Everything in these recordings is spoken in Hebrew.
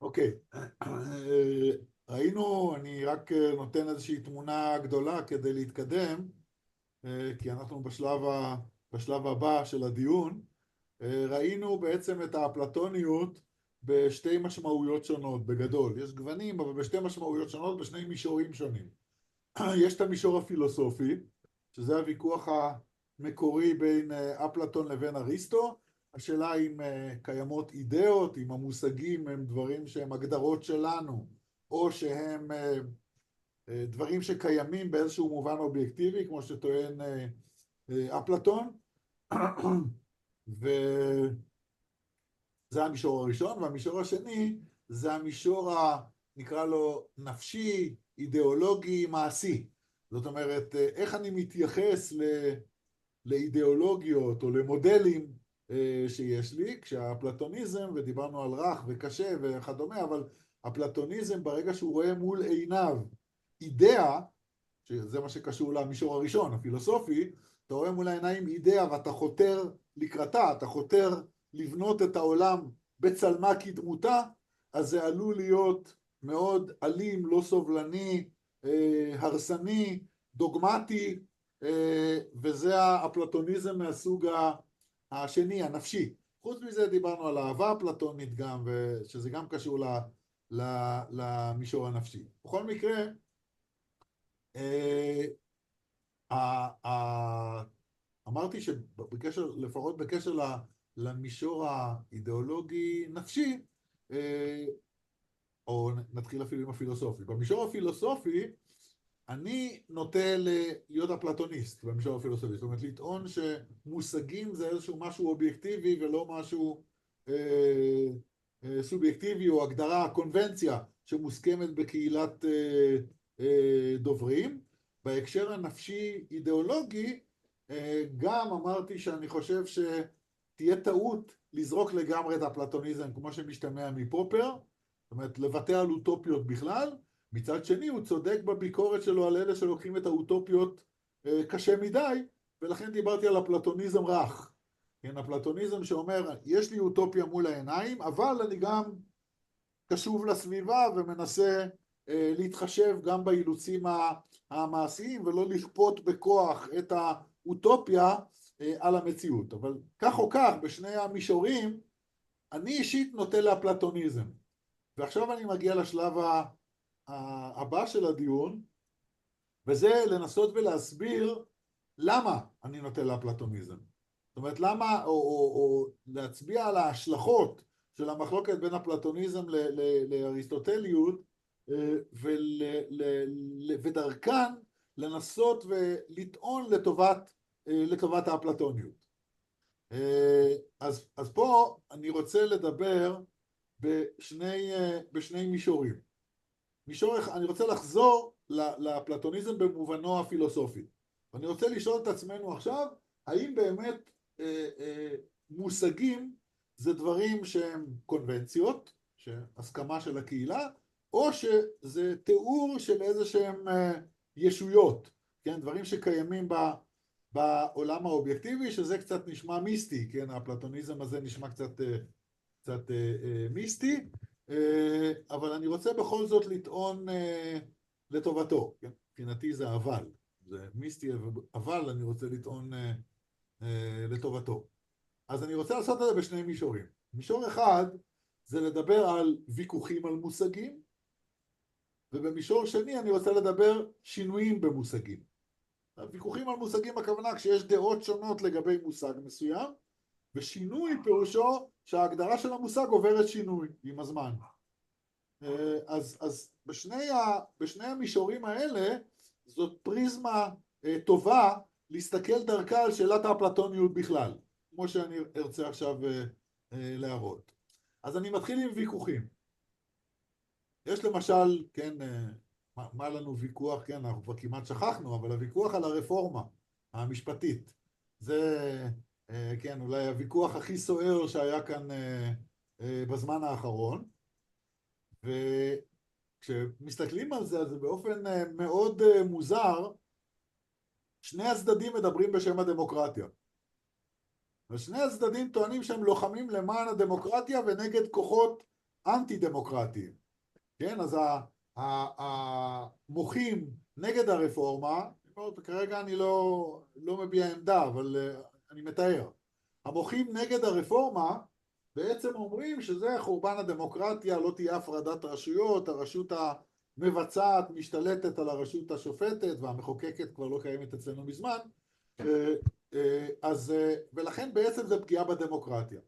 אוקיי, ראינו, אני רק נותן איזושהי תמונה גדולה כדי להתקדם, כי אנחנו בשלב הבא של הדיון. ראינו בעצם את האפלטוניות בשתי משמעויות שונות, בגדול. יש גוונים, אבל בשתי משמעויות שונות, בשני מישורים שונים. יש את המישור הפילוסופי, שזה הוויכוח המקורי בין אפלטון לבין אריסטו. השאלה אם קיימות אידאות, אם המושגים הם דברים שהם הגדרות שלנו, או שהם דברים שקיימים באיזשהו מובן אובייקטיבי, כמו שטוען אפלטון. וזה המישור הראשון, והמישור השני זה המישור, נקרא לו נפשי, אידיאולוגי, מעשי. זאת אומרת, איך אני מתייחס לאידיאולוגיות או למודלים שיש לי, כשהפלטוניזם, ודיברנו על רך וקשה וכדומה, אבל הפלטוניזם ברגע שהוא רואה מול עיניו אידאה, שזה מה שקשור למישור הראשון, הפילוסופי, אתה רואה מול העיניים אידאה ואתה חותר לקראתה, אתה חותר לבנות את העולם בצלמה כדמותה, אז זה עלול להיות מאוד אלים, לא סובלני, הרסני, דוגמטי, וזה הפלטוניזם מהסוג השני, הנפשי. חוץ מזה דיברנו על אהבה הפלטונית גם, שזה גם קשור למישור הנפשי. בכל מקרה, אמרתי שבקשר, לפחות בקשר למישור האידיאולוגי נפשי, או נתחיל אפילו עם הפילוסופי. במישור הפילוסופי, אני נוטה להיות אפלטוניסט במישור הפילוסופי. זאת אומרת, לטעון שמושגים זה איזשהו משהו אובייקטיבי ולא משהו סובייקטיבי, או הגדרה, קונבנציה שמוסכמת בקהילת דוברים. בהקשר הנפשי אידיאולוגי, גם אמרתי שאני חושב שתהיה טעות לזרוק לגמרי את הפלטוניזם כמו שמשתמע מפופר, זאת אומרת לבטא על אוטופיות בכלל. מצד שני הוא צודק בביקורת שלו על אלה שלוקחים את האוטופיות קשה מדי, ולכן דיברתי על הפלטוניזם רך. כן, הפלטוניזם שאומר יש לי אוטופיה מול העיניים, אבל אני גם קשוב לסביבה ומנסה להתחשב גם באילוצים המעשיים, ולא לכפות בכוח את האוטופיה על המציאות. אבל כך או כך, בשני המישורים, אני אישית נוטה לאפלטוניזם. ועכשיו אני מגיע לשלב הבא של הדיון, וזה לנסות ולהסביר למה אני נוטה לאפלטוניזם. זאת אומרת, למה, או להצביע על ההשלכות של המחלוקת בין אפלטוניזם לאריסטוטליות, ודרכן לנסות ולטעון לטובת האפלטוניות. אז פה אני רוצה לדבר בשני מישורים. אני רוצה לחזור לאפלטוניזם במובנו הפילוסופי. ואני רוצה לשאול את עצמנו עכשיו, האם באמת מושגים זה דברים שהם קונבנציות, שהסכמה של הקהילה, או שזה תיאור של איזה שהם ישויות, כן? דברים שקיימים בעולם האובייקטיבי, שזה קצת נשמע מיסטי, כן? הפלטוניזם הזה נשמע קצת מיסטי, אבל אני רוצה בכל זאת לטעון לטובתו, כן? מבחינתי זה אבל, זה מיסטי, אבל אני רוצה לטעון לטובתו. אז אני רוצה לעשות את זה בשני מישורים. מישור אחד זה לדבר על ויכוחים על מושגים, ובמישור שני אני רוצה לדבר שינויים במושגים. ויכוחים על מושגים הכוונה כשיש דעות שונות לגבי מושג מסוים, ושינוי פירושו שההגדרה של המושג עוברת שינוי עם הזמן. אז בשני המישורים האלה זאת פריזמה טובה להסתכל דרכה על שאלת האפלטוניות בכלל, כמו שאני ארצה עכשיו להראות. אז אני מתחיל עם ויכוחים. יש למשל, כן, מה לנו ויכוח, כן, אנחנו כבר כמעט שכחנו, אבל הוויכוח על הרפורמה המשפטית, זה, כן, אולי הוויכוח הכי סוער שהיה כאן בזמן האחרון, וכשמסתכלים על זה, אז זה באופן מאוד מוזר, שני הצדדים מדברים בשם הדמוקרטיה. ושני הצדדים טוענים שהם לוחמים למען הדמוקרטיה ונגד כוחות אנטי-דמוקרטיים, כן? אז המוחים נגד הרפורמה, כרגע אני לא מביע עמדה, אבל אני מתאר. המוחים נגד הרפורמה בעצם אומרים שזה חורבן הדמוקרטיה, לא תהיה הפרדת רשויות, הרשות המבצעת משתלטת על הרשות השופטת, והמחוקקת כבר לא קיימת אצלנו מזמן, ולכן בעצם זה פגיעה בדמוקרטיה.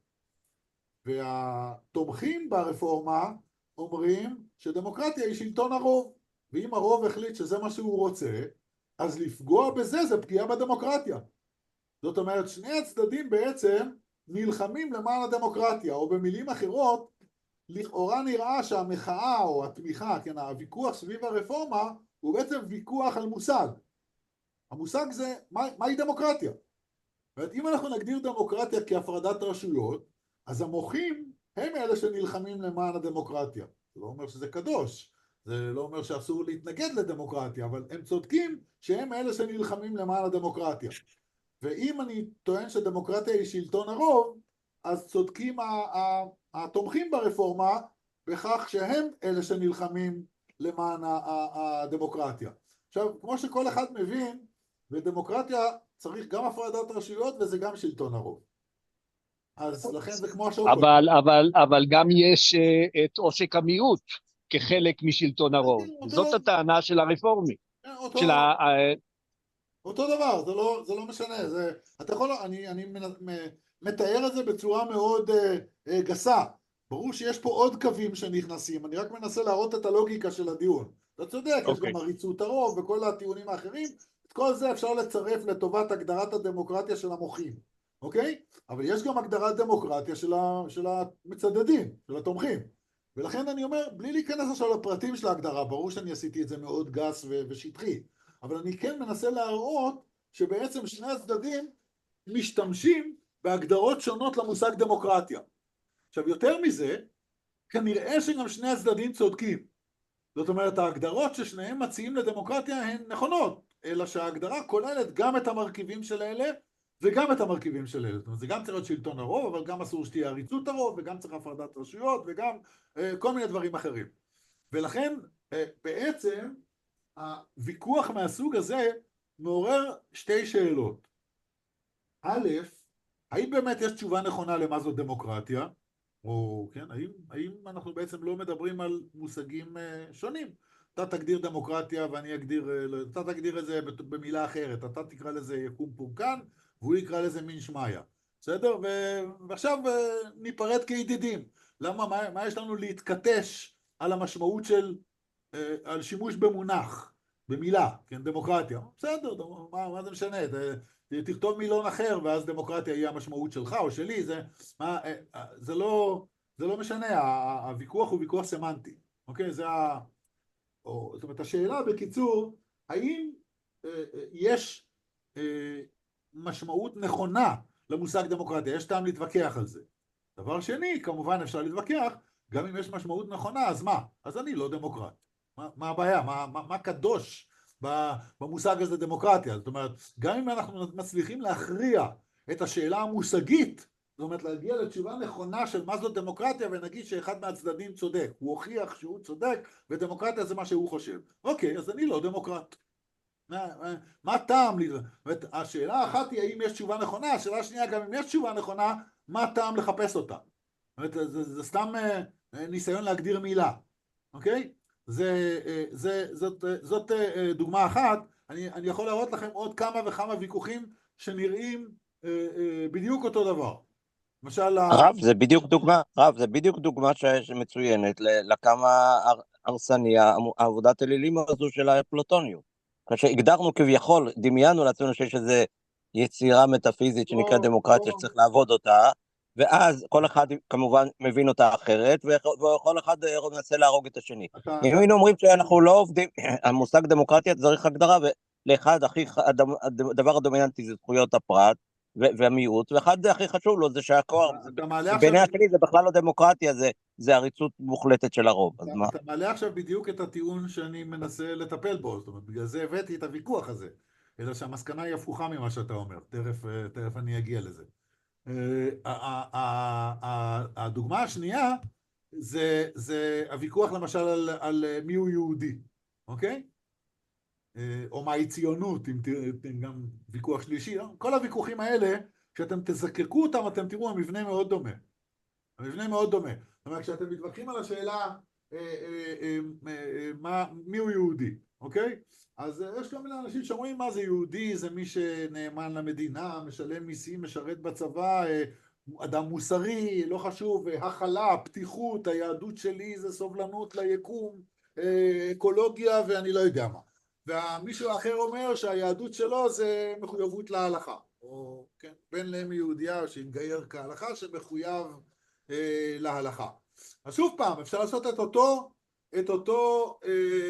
והתומכים ברפורמה אומרים שדמוקרטיה היא שלטון הרוב, ואם הרוב החליט שזה מה שהוא רוצה, אז לפגוע בזה זה פגיעה בדמוקרטיה. זאת אומרת, שני הצדדים בעצם נלחמים למען הדמוקרטיה, או במילים אחרות, לכאורה נראה שהמחאה או התמיכה, כן, הוויכוח סביב הרפורמה, הוא בעצם ויכוח על מושג. המושג זה, מהי דמוקרטיה? זאת אומרת, אם אנחנו נגדיר דמוקרטיה כהפרדת רשויות, אז המוחים הם אלה שנלחמים למען הדמוקרטיה. זה לא אומר שזה קדוש, זה לא אומר שאסור להתנגד לדמוקרטיה, אבל הם צודקים שהם אלה שנלחמים למען הדמוקרטיה. ואם אני טוען שדמוקרטיה היא שלטון הרוב, אז צודקים התומכים ברפורמה בכך שהם אלה שנלחמים למען הדמוקרטיה. עכשיו, כמו שכל אחד מבין, בדמוקרטיה צריך גם הפרדת רשויות וזה גם שלטון הרוב. אז לכן זה כמו השוקולד. אבל גם יש את עושק המיעוט כחלק משלטון הרוב. זאת הטענה של הרפורמי. אותו דבר, זה לא משנה. אתה יכול, אני מתאר את זה בצורה מאוד גסה. ברור שיש פה עוד קווים שנכנסים, אני רק מנסה להראות את הלוגיקה של הדיון. אתה צודק, יש גם עריצות הרוב וכל הטיעונים האחרים, את כל זה אפשר לצרף לטובת הגדרת הדמוקרטיה של המוחים, אוקיי? אבל יש גם הגדרת דמוקרטיה של המצדדים, של התומכים. ולכן אני אומר, בלי להיכנס עכשיו לפרטים של ההגדרה, ברור שאני עשיתי את זה מאוד גס ושטחי, אבל אני כן מנסה להראות שבעצם שני הצדדים משתמשים בהגדרות שונות למושג דמוקרטיה. עכשיו, יותר מזה, כנראה שגם שני הצדדים צודקים. זאת אומרת, ההגדרות ששניהם מציעים לדמוקרטיה הן נכונות, אלא שההגדרה כוללת גם את המרכיבים של אלה וגם את המרכיבים של אלה. זאת אומרת, זה גם צריך להיות שלטון הרוב, אבל גם אסור שתהיה עריצות הרוב, וגם צריך הפרדת רשויות, וגם כל מיני דברים אחרים. ולכן, בעצם, הוויכוח מהסוג הזה מעורר שתי שאלות. א', האם באמת יש תשובה נכונה למה זו דמוקרטיה? או, כן, האם אנחנו בעצם לא מדברים על מושגים שונים? אתה תגדיר דמוקרטיה ואני אתה תגדיר את זה במילה אחרת, אתה תקרא לזה יקום פורקן, והוא יקרא לזה מין שמיה. בסדר? ועכשיו ניפרד כידידים. למה, מה יש לנו להתכתש על המשמעות על שימוש במונח, במילה, כן, דמוקרטיה? בסדר, מה זה משנה? תכתוב מילון אחר, ואז דמוקרטיה היא המשמעות שלך או שלי, זה לא משנה, הוויכוח הוא ויכוח סמנטי, אוקיי? זאת אומרת, השאלה בקיצור, האם יש משמעות נכונה למושג דמוקרטיה? יש טעם להתווכח על זה. דבר שני, כמובן אפשר להתווכח, גם אם יש משמעות נכונה, אז מה? אז אני לא דמוקרט. מה הבעיה? מה קדוש במושג הזה דמוקרטיה? זאת אומרת, גם אם אנחנו מצליחים להכריע את השאלה המושגית, זאת אומרת, להגיע לתשובה נכונה של מה זאת דמוקרטיה, ונגיד שאחד מהצדדים צודק, הוא הוכיח שהוא צודק, ודמוקרטיה זה מה שהוא חושב. אוקיי, אז אני לא דמוקרט. מה טעם לי? השאלה האחת היא האם יש תשובה נכונה, השאלה השנייה, גם אם יש תשובה נכונה, מה טעם לחפש אותה? זה סתם ניסיון להגדיר מילה, אוקיי? זאת דוגמה אחת. אני יכול להראות לכם עוד כמה וכמה ויכוחים שנראים בדיוק אותו דבר. למשל... זה בדיוק דוגמה שמצוינת לכמה הרסני, עבודת אלילים הזו של האפלטוניות. כשהגדרנו כביכול, דמיינו לעצמנו שיש איזו יצירה מטאפיזית שנקראת דמוקרטיה שצריך לעבוד אותה, ואז כל אחד כמובן מבין אותה אחרת, וכל אחד מנסה להרוג את השני. אם היינו אומרים שאנחנו לא עובדים, המושג דמוקרטיה צריך הגדרה, ולאחד הדבר הדומיננטי זה זכויות הפרט והמיעוט, ואחד הכי חשוב לו זה שהכוח, בעיני השני זה בכלל לא דמוקרטיה, זה עריצות מוחלטת של הרוב. אתה מעלה עכשיו בדיוק את הטיעון שאני מנסה לטפל בו, זאת אומרת, בגלל זה הבאתי את הוויכוח הזה, אלא שהמסקנה היא הפוכה ממה שאתה אומר, תכף אני אגיע לזה. הדוגמה השנייה זה הוויכוח למשל על מי הוא יהודי, אוקיי? או מהי ציונות, אם גם ויכוח שלישי, כל הוויכוחים האלה, כשאתם תזקקו אותם, אתם תראו, המבנה מאוד דומה. המבנה מאוד דומה. זאת אומרת, כשאתם מתווכחים על השאלה מי הוא יהודי, אוקיי? אז יש כל מיני אנשים שאומרים מה זה יהודי, זה מי שנאמן למדינה, משלם מיסים, משרת בצבא, אדם מוסרי, לא חשוב, הכלה, פתיחות, היהדות שלי זה סובלנות ליקום, אקולוגיה ואני לא יודע מה. ומישהו אחר אומר שהיהדות שלו זה מחויבות להלכה, או כן, בן לאם יהודייה שהתגייר כהלכה שמחויב להלכה. אז שוב פעם, אפשר לעשות את אותו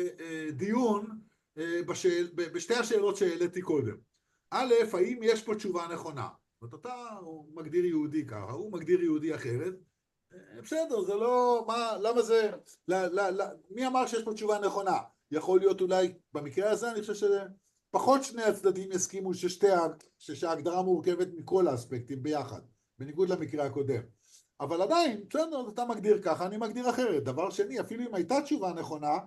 דיון בשתי השאלות שהעליתי קודם. א', האם יש פה תשובה נכונה? זאת אומרת, הוא מגדיר יהודי ככה, הוא מגדיר יהודי אחרת. בסדר, זה לא, למה זה, מי אמר שיש פה תשובה נכונה? יכול להיות אולי, במקרה הזה אני חושב שפחות שני הצדדים יסכימו שההגדרה מורכבת מכל האספקטים ביחד, בניגוד למקרה הקודם. אבל עדיין, בסדר, אתה מגדיר ככה, אני מגדיר אחרת. דבר שני, אפילו אם הייתה תשובה נכונה,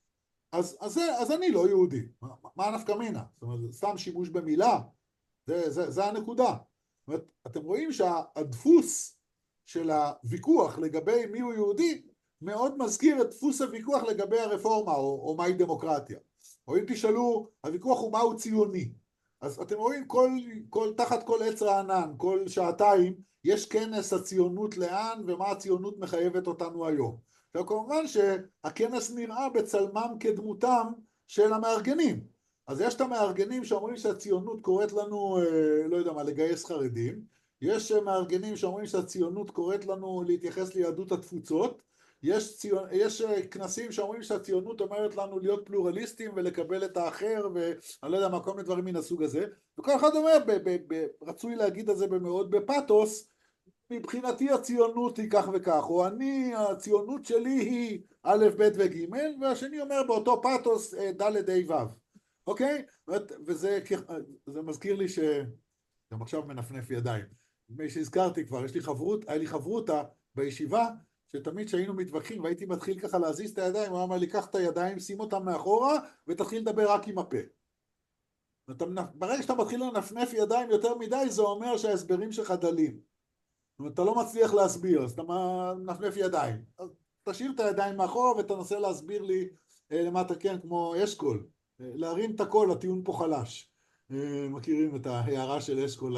אז אני לא יהודי. מה הנפקא מינה? זאת אומרת, סתם שימוש במילה, זה הנקודה. זאת אומרת, אתם רואים שהדפוס של הוויכוח לגבי מי הוא יהודי, מאוד מזכיר את דפוס הוויכוח לגבי הרפורמה, או מהי דמוקרטיה. או אם תשאלו, הוויכוח הוא מהו ציוני. אז אתם רואים, תחת כל עץ רענן, כל שעתיים, יש כנס הציונות לאן, ומה הציונות מחייבת אותנו היום. עכשיו כמובן שהכנס נראה בצלמם כדמותם של המארגנים. אז יש את המארגנים שאומרים שהציונות קוראת לנו, לא יודע מה, לגייס חרדים. יש מארגנים שאומרים שהציונות קוראת לנו להתייחס ליהדות התפוצות. יש כנסים שאומרים שהציונות אומרת לנו להיות פלורליסטים ולקבל את האחר, ואני לא יודע מה, כל מיני דברים מן הסוג הזה. וכל אחד אומר, רצוי להגיד את זה מאוד בפאטוס, מבחינתי הציונות היא כך וכך, או הציונות שלי היא א', ב' וג', והשני אומר באותו פאטוס ד', ה', ו'. אוקיי? וזה מזכיר לי גם עכשיו מנפנף ידיים. מי שהזכרתי כבר, היה לי חברותה בישיבה, שתמיד שהיינו מתווכחים והייתי מתחיל ככה להזיז את הידיים, הוא אמר לי, קח את הידיים, שים אותם מאחורה ותתחיל לדבר רק עם הפה. ברגע שאתה מתחיל לנפנף ידיים יותר מדי, זה אומר שההסברים שלך דלים. זאת אומרת, אתה לא מצליח להסביר, אז אתה מנפנף ידיים. אז תשאיר את הידיים מאחורה ותנסה להסביר לי למטה, כן, כמו אשכול. להרים את הכל, הטיעון פה חלש. מכירים את ההערה של אשכול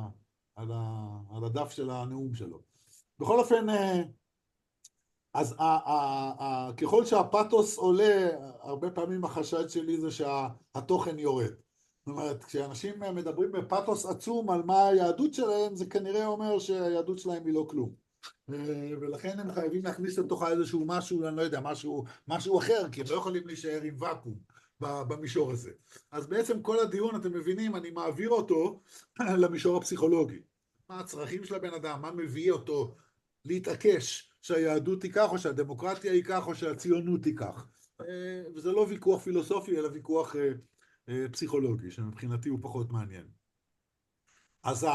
על הדף של הנאום שלו. בכל אופן, אז ככל שהפאטוס עולה, הרבה פעמים החשד שלי זה שהתוכן יורד. זאת אומרת, כשאנשים מדברים בפאטוס עצום על מה היהדות שלהם, זה כנראה אומר שהיהדות שלהם היא לא כלום. ולכן הם חייבים להכניס לתוכה איזשהו משהו, אני לא יודע, משהו אחר, כי הם לא יכולים להישאר עם ואקום במישור הזה. אז בעצם כל הדיון, אתם מבינים, אני מעביר אותו למישור הפסיכולוגי. מה הצרכים של הבן אדם, מה מביא אותו להתעקש שהיהדות תיקח, או שהדמוקרטיה ייקח, או שהציונות תיקח. וזה לא ויכוח פילוסופי, אלא ויכוח פסיכולוגי, שמבחינתי הוא פחות מעניין. אז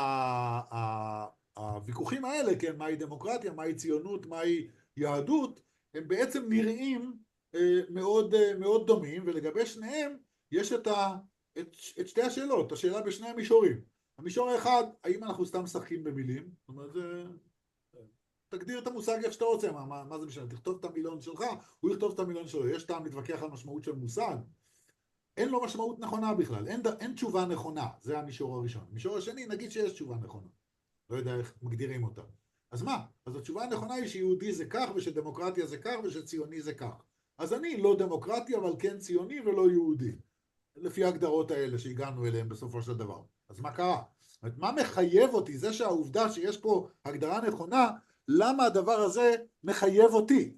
הוויכוחים האלה, כן, מהי דמוקרטיה, מהי ציונות, מהי יהדות, הם בעצם נראים מאוד, מאוד דומים, ולגבי שניהם יש את שתי השאלות, השאלה בשני המישורים. המישור האחד, האם אנחנו סתם משחקים במילים? זאת אומרת, תגדיר את המושג איך שאתה רוצה, מה זה משנה? תכתוב את המילון שלך, הוא יכתוב את המילון שלו. יש טעם להתווכח על משמעות של מושג. אין לו משמעות נכונה בכלל, אין תשובה נכונה, זה המישור הראשון. המישור השני, נגיד שיש תשובה נכונה. לא יודע איך מגדירים אותה. אז מה? אז התשובה הנכונה היא שיהודי זה כך, ושדמוקרטיה זה כך, ושציוני זה כך. אז אני לא דמוקרטי, אבל כן ציוני ולא יהודי. לפי ההגדרות האלה שהגענו אליהם בסופו של דבר. אז מה קרה? מה מחייב אותי? זה שהעובדה שיש פה הגדרה נכונה, למה הדבר הזה מחייב אותי?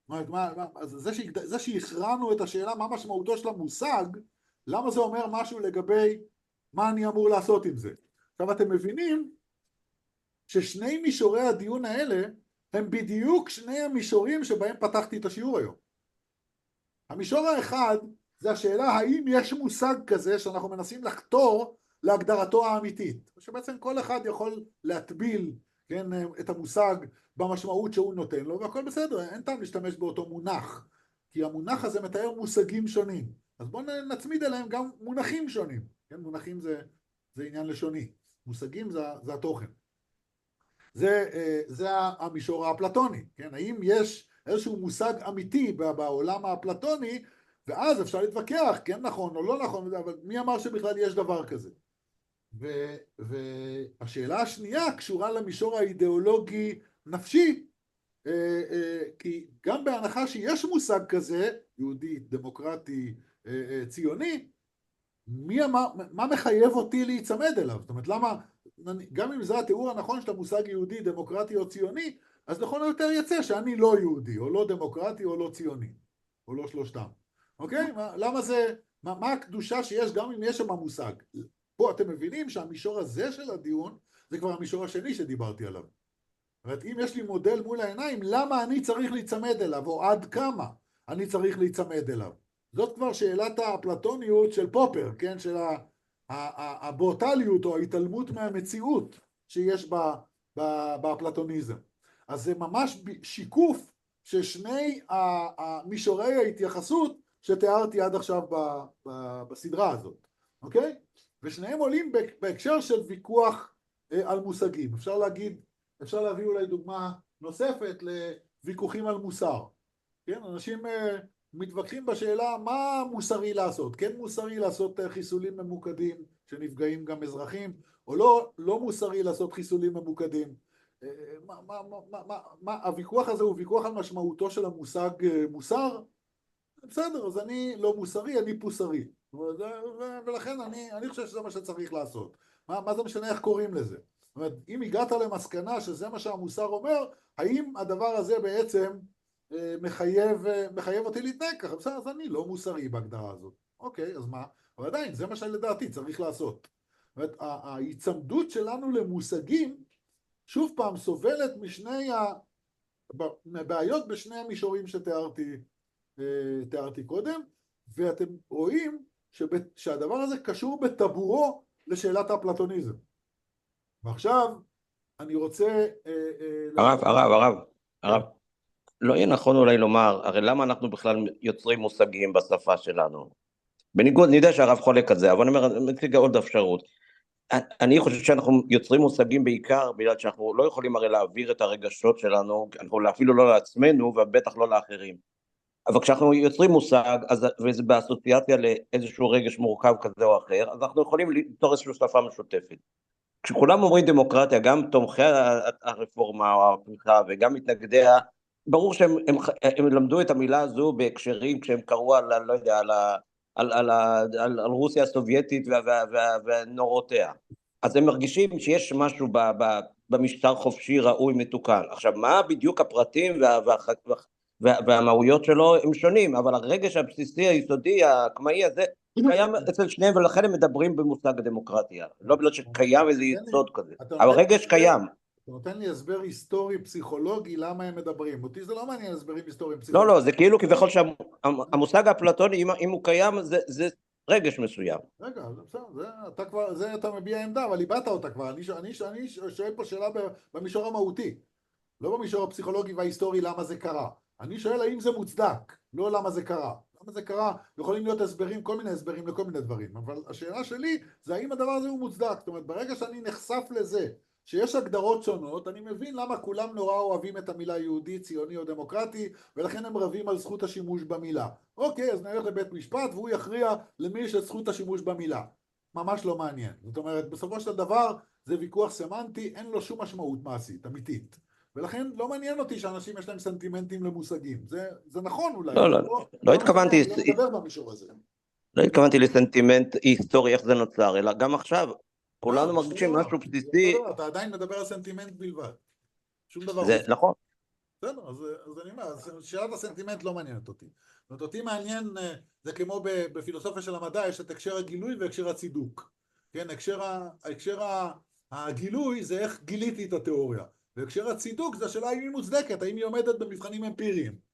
זה שהכרענו את השאלה מה משמעותו של המושג, למה זה אומר משהו לגבי מה אני אמור לעשות עם זה? עכשיו אתם מבינים ששני מישורי הדיון האלה הם בדיוק שני המישורים שבהם פתחתי את השיעור היום. המישור האחד זה השאלה האם יש מושג כזה שאנחנו מנסים לחתור להגדרתו האמיתית. שבעצם כל אחד יכול להטביל כן, את המושג במשמעות שהוא נותן לו, והכל בסדר, אין טעם להשתמש באותו מונח, כי המונח הזה מתאר מושגים שונים. אז בואו נצמיד אליהם גם מונחים שונים. כן, מונחים זה עניין לשוני, מושגים זה התוכן. זה המישור האפלטוני, כן? האם יש איזשהו מושג אמיתי בעולם האפלטוני, ואז אפשר להתווכח, כן נכון או לא נכון, אבל מי אמר שבכלל יש דבר כזה? והשאלה השנייה קשורה למישור האידיאולוגי נפשי, כי גם בהנחה שיש מושג כזה, יהודי, דמוקרטי, ציוני, מה מחייב אותי להיצמד אליו? זאת אומרת, למה, גם אם זה התיאור הנכון של המושג יהודי, דמוקרטי או ציוני, אז לכל היותר יצא שאני לא יהודי, או לא דמוקרטי, או לא ציוני, או לא שלושתם. אוקיי? למה זה, מה הקדושה שיש גם אם יש שם מושג? פה אתם מבינים שהמישור הזה של הדיון, זה כבר המישור השני שדיברתי עליו. זאת אומרת, אם יש לי מודל מול העיניים, למה אני צריך להיצמד אליו, או עד כמה אני צריך להיצמד אליו? זאת כבר שאלת האפלטוניות של פופר, כן? של הברוטליות או ההתעלמות מהמציאות שיש באפלטוניזם. אז זה ממש שיקוף של שני מישורי ההתייחסות שתיארתי עד עכשיו בסדרה הזאת, אוקיי? ושניהם עולים בהקשר של ויכוח על מושגים. אפשר להביא אולי דוגמה נוספת לוויכוחים על מוסר. כן, אנשים מתווכחים בשאלה מה מוסרי לעשות. כן מוסרי לעשות חיסולים ממוקדים שנפגעים גם אזרחים, או לא מוסרי לעשות חיסולים ממוקדים. הוויכוח הזה הוא ויכוח על משמעותו של המושג מוסר. בסדר, אז אני לא מוסרי, אני פוסרי. ולכן אני חושב שזה מה שצריך לעשות. מה זה משנה איך קוראים לזה? זאת אומרת, אם הגעת למסקנה שזה מה שהמוסר אומר, האם הדבר הזה בעצם מחייב אותי להתנהג ככה? בסדר, אז אני לא מוסרי בהגדרה הזאת. אוקיי, אז מה? אבל עדיין, זה מה שלדעתי צריך לעשות. זאת אומרת, ההיצמדות שלנו למושגים, שוב פעם, סובלת מבעיות בשני המישורים שתיארתי קודם, ואתם רואים שהדבר הזה קשור בטבורו לשאלת האפלטוניזם. ועכשיו אני רוצה... הרב, לא יהיה נכון אולי לומר, הרי למה אנחנו בכלל יוצרים מושגים בשפה שלנו? בניגוד, אני יודע שהרב חולק על זה, אבל אני אומר, מציג עוד אפשרות. אני חושב שאנחנו יוצרים מושגים בעיקר, בגלל שאנחנו לא יכולים הרי להעביר את הרגשות שלנו, אפילו לא לעצמנו, ובטח לא לאחרים. אבל כשאנחנו יוצרים מושג, וזה באסוציאציה לאיזשהו רגש מורכב כזה או אחר, אז אנחנו יכולים ליצור איזושהי שפה משותפת. כשכולם אומרים דמוקרטיה, גם תומכי הרפורמה או הפריחה וגם מתנגדיה, ברור שהם למדו את המילה הזו בהקשרים כשהם קראו לא יודע, על רוסיה הסובייטית ונורותיה. אז הם מרגישים שיש משהו במשטר חופשי ראוי מתוקן. עכשיו, מה בדיוק הפרטים והמהויות שלו הם שונים, אבל הרגש הבסיסי היסודי הקמאי הזה קיים אצל שניהם, ולכן הם מדברים במושג הדמוקרטיה, לא בגלל שקיים איזה יסוד כזה, אבל רגש קיים. אתה נותן לי הסבר היסטורי פסיכולוגי למה הם מדברים, אותי זה לא מעניין הסברים היסטוריים פסיכולוגיים. לא, זה כאילו כביכול שהמושג האפלטוני, אם הוא קיים, זה רגש מסוים. רגע, זה אתה מביע עמדה, אבל איבדת אותה כבר. אני שואל פה שאלה במישור המהותי, לא במישור הפסיכולוגי וההיסטורי למה זה קרה. אני שואל האם זה מוצדק, לא למה זה קרה. למה זה קרה? יכולים להיות הסברים, כל מיני הסברים לכל מיני דברים, אבל השאלה שלי זה האם הדבר הזה הוא מוצדק. זאת אומרת, ברגע שאני נחשף לזה שיש הגדרות שונות, אני מבין למה כולם נורא אוהבים את המילה יהודי, ציוני או דמוקרטי, ולכן הם רבים על זכות השימוש במילה. אוקיי, אז נלך לבית משפט והוא יכריע למי יש את זכות השימוש במילה. ממש לא מעניין. זאת אומרת, בסופו של דבר זה ויכוח סמנטי, אין לו שום משמעות מעשית, אמיתית. ולכן לא מעניין אותי שאנשים יש להם סנטימנטים למושגים. זה נכון אולי. לא התכוונתי... לא מדבר במישור הזה. לא התכוונתי לסנטימנט היסטורי, איך זה נוצר, אלא גם עכשיו, כולנו מרגישים משהו בסיסי... אתה עדיין מדבר על סנטימנט בלבד. שום דבר. זה נכון. בסדר, אז אני אומר, שאלת הסנטימנט לא מעניינת אותי. זאת אומרת, אותי מעניין, זה כמו בפילוסופיה של המדע, יש את הקשר הגילוי והקשר הצידוק. כן, הקשר הגילוי זה איך גיליתי את התיאוריה. והקשר הצידוק זה השאלה האם היא מוצדקת, האם היא עומדת במבחנים אמפיריים.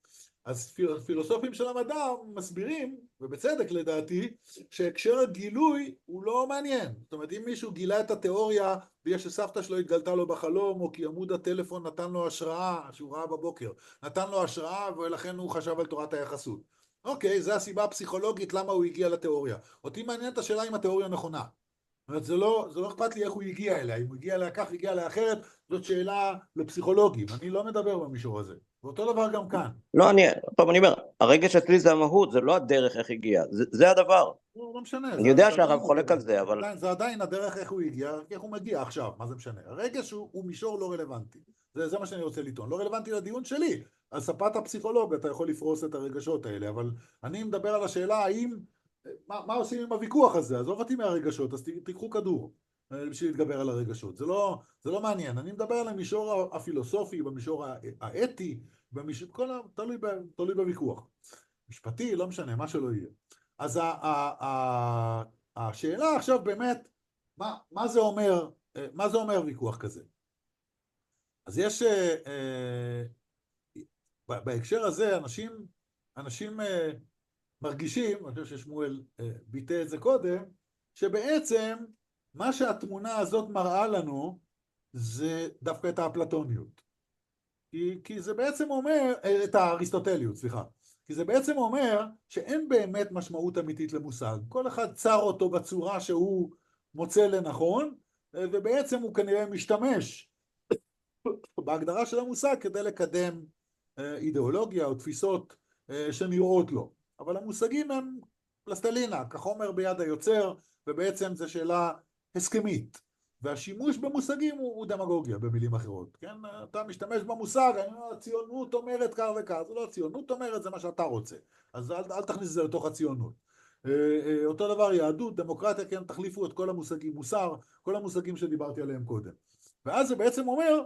אז פילוסופים של המדע מסבירים, ובצדק לדעתי, שהקשר הגילוי הוא לא מעניין. זאת אומרת, אם מישהו גילה את התיאוריה בגלל שסבתא שלו התגלתה לו בחלום, או כי עמוד הטלפון נתן לו השראה, שהוא ראה בבוקר, נתן לו השראה ולכן הוא חשב על תורת היחסות. אוקיי, זו הסיבה הפסיכולוגית למה הוא הגיע לתיאוריה. אותי מעניינת השאלה אם התיאוריה נכונה. זאת אומרת, זה לא אכפת לי איך הוא הגיע אליה, אם הוא הגיע אליה כך, הגיע אליה אחרת, זאת שאלה לפסיכולוגים, אני לא מדבר במישור הזה. ואותו דבר גם כאן. לא, טוב, אני אומר, הרגש אצלי זה המהות, זה לא הדרך איך הגיע, זה הדבר. לא משנה. אני יודע שהרב חולק על זה, אבל... זה עדיין הדרך איך הוא הגיע, איך הוא מגיע עכשיו, מה זה משנה? הרגש הוא מישור לא רלוונטי. זה מה שאני רוצה לטעון. לא רלוונטי לדיון שלי. על ספת הפסיכולוג אתה יכול לפרוס את הרגשות האלה, אבל אני מדבר על השאלה האם, מה עושים עם הוויכוח הזה? עזוב אותי מהרגשות, אז תיקחו כדור בשביל להתגבר על הרגשות. זה לא מעניין. אני מדבר על המישור הפילוסופי, במישור האתי, תלוי בוויכוח. משפטי, לא משנה, מה שלא יהיה. אז השאלה עכשיו באמת, מה זה אומר ויכוח כזה? אז יש, בהקשר הזה, אנשים מרגישים, אני חושב ששמואל ביטא את זה קודם, שבעצם מה שהתמונה הזאת מראה לנו, זה דווקא את האפלטוניות. כי זה בעצם אומר, את האריסטוטליות, סליחה. כי זה בעצם אומר שאין באמת משמעות אמיתית למושג. כל אחד צר אותו בצורה שהוא מוצא לנכון, ובעצם הוא כנראה משתמש בהגדרה של המושג כדי לקדם אידיאולוגיה או תפיסות שנראות לו. אבל המושגים הם פלסטלינה, כחומר ביד היוצר, ובעצם זו שאלה הסכמית. והשימוש במושגים הוא דמגוגיה, במילים אחרות. כן? אתה משתמש במושג, הציונות אומרת כך וכך, זה לא הציונות אומרת, זה מה שאתה רוצה. אז אל תכניס את זה לתוך הציונות. אותו דבר יהדות, דמוקרטיה, כן, תחליפו את כל המושגים, מוסר, כל המושגים שדיברתי עליהם קודם. ואז זה בעצם אומר,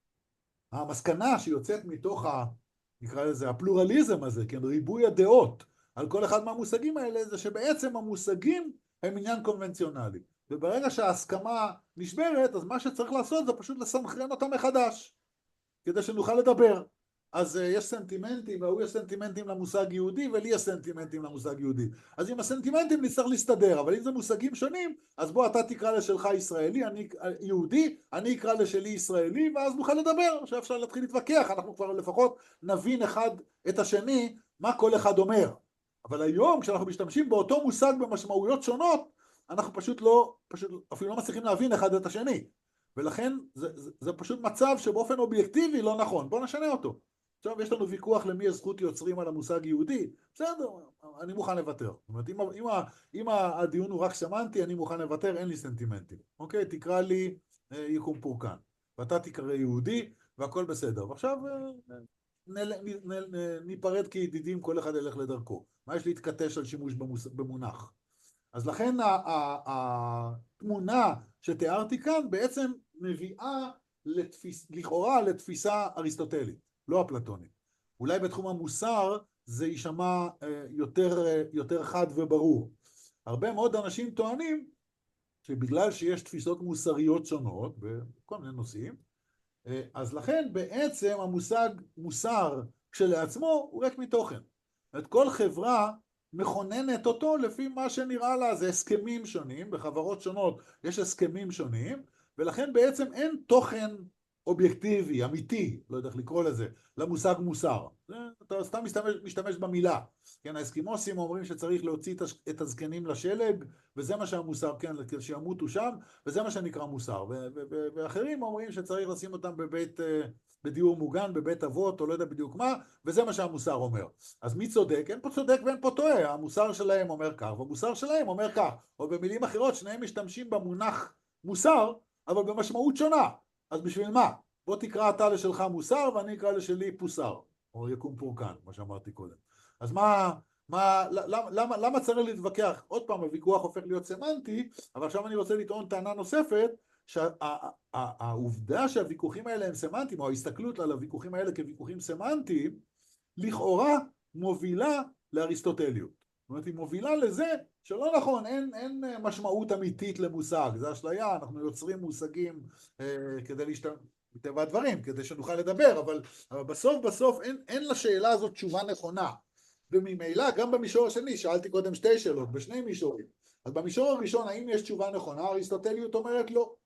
המסקנה שיוצאת מתוך נקרא לזה, הפלורליזם הזה, כן, ריבוי הדעות על כל אחד מהמושגים האלה, זה שבעצם המושגים הם עניין קונבנציונלי. וברגע שההסכמה נשברת, אז מה שצריך לעשות זה פשוט לסנכרן אותה מחדש, כדי שנוכל לדבר. אז יש סנטימנטים, והוא יש סנטימנטים למושג יהודי, ולי יש סנטימנטים למושג יהודי. אז עם הסנטימנטים נצטרך להסתדר, אבל אם זה מושגים שונים, אז בוא אתה תקרא לשלך ישראלי, אני יהודי, אני אקרא לשלי ישראלי, ואז נוכל לדבר, שאפשר להתחיל להתווכח, אנחנו כבר לפחות נבין אחד את השני, מה כל אחד אומר. אבל היום, כשאנחנו משתמשים באותו מושג במשמעויות שונות, אנחנו פשוט אפילו לא מצליחים להבין אחד את השני. ולכן זה פשוט מצב שבאופן אובייקטיבי לא נכון. בואו נשנה אותו. עכשיו יש לנו ויכוח למי יש זכות יוצרים על המושג יהודי. בסדר, אני מוכן לוותר. זאת אומרת, אם הדיון הוא רק סמנטי, אני מוכן לוותר, אין לי סנטימנטים. אוקיי, תקרא לי יקום פורקן. ואתה תקרא יהודי, והכל בסדר. ועכשיו ניפרד כידידים, כל אחד ילך לדרכו. מה יש להתכתש על שימוש במונח? אז לכן התמונה שתיארתי כאן בעצם מביאה לכאורה לתפיסה אריסטוטלית, לא אפלטונית. אולי בתחום המוסר זה יישמע יותר חד וברור. הרבה מאוד אנשים טוענים שבגלל שיש תפיסות מוסריות שונות בכל מיני נושאים, אז לכן בעצם המושג מוסר כשלעצמו הוא ריק מתוכן. את כל חברה מכוננת אותו לפי מה שנראה לה, זה הסכמים שונים, בחברות שונות יש הסכמים שונים, ולכן בעצם אין תוכן אובייקטיבי, אמיתי, לא יודע איך לקרוא לזה, למושג מוסר. אתה סתם משתמש במילה. כן, האסקימוסים אומרים שצריך להוציא את הזקנים לשלג, וזה מה שהמוסר, כן, שימותו שם, וזה מה שנקרא מוסר. ואחרים אומרים שצריך לשים אותם בדיור מוגן, בבית אבות, או לא יודע בדיוק מה, וזה מה שהמוסר אומר. אז מי צודק? אין פה צודק ואין פה טועה. המוסר שלהם אומר כך, והמוסר שלהם אומר כך. או במילים אחרות, שניהם משתמשים במונח מוסר, אבל במשמעות שונה. אז בשביל מה? בוא תקרא אתה לשלך מוסר, ואני אקרא לשלי פוסר, או יקום פורקן, מה שאמרתי קודם. אז למה צריך להתווכח? עוד פעם, הוויכוח הופך להיות סמנטי, אבל עכשיו אני רוצה לטעון טענה נוספת, שהעובדה שהוויכוחים האלה הם סמנטיים, או ההסתכלות על הוויכוחים האלה כוויכוחים סמנטיים, לכאורה מובילה לאריסטוטליות. זאת אומרת, היא מובילה לזה שלא נכון, אין משמעות אמיתית למושג, זה אשליה, אנחנו יוצרים מושגים כדי מטבע הדברים, כדי שנוכל לדבר, אבל בסוף אין לשאלה הזאת תשובה נכונה. וממילא גם במישור השני, שאלתי קודם שתי שאלות, בשני מישורים. אז במישור הראשון, האם יש תשובה נכונה? אריסטוטליות אומרת לא.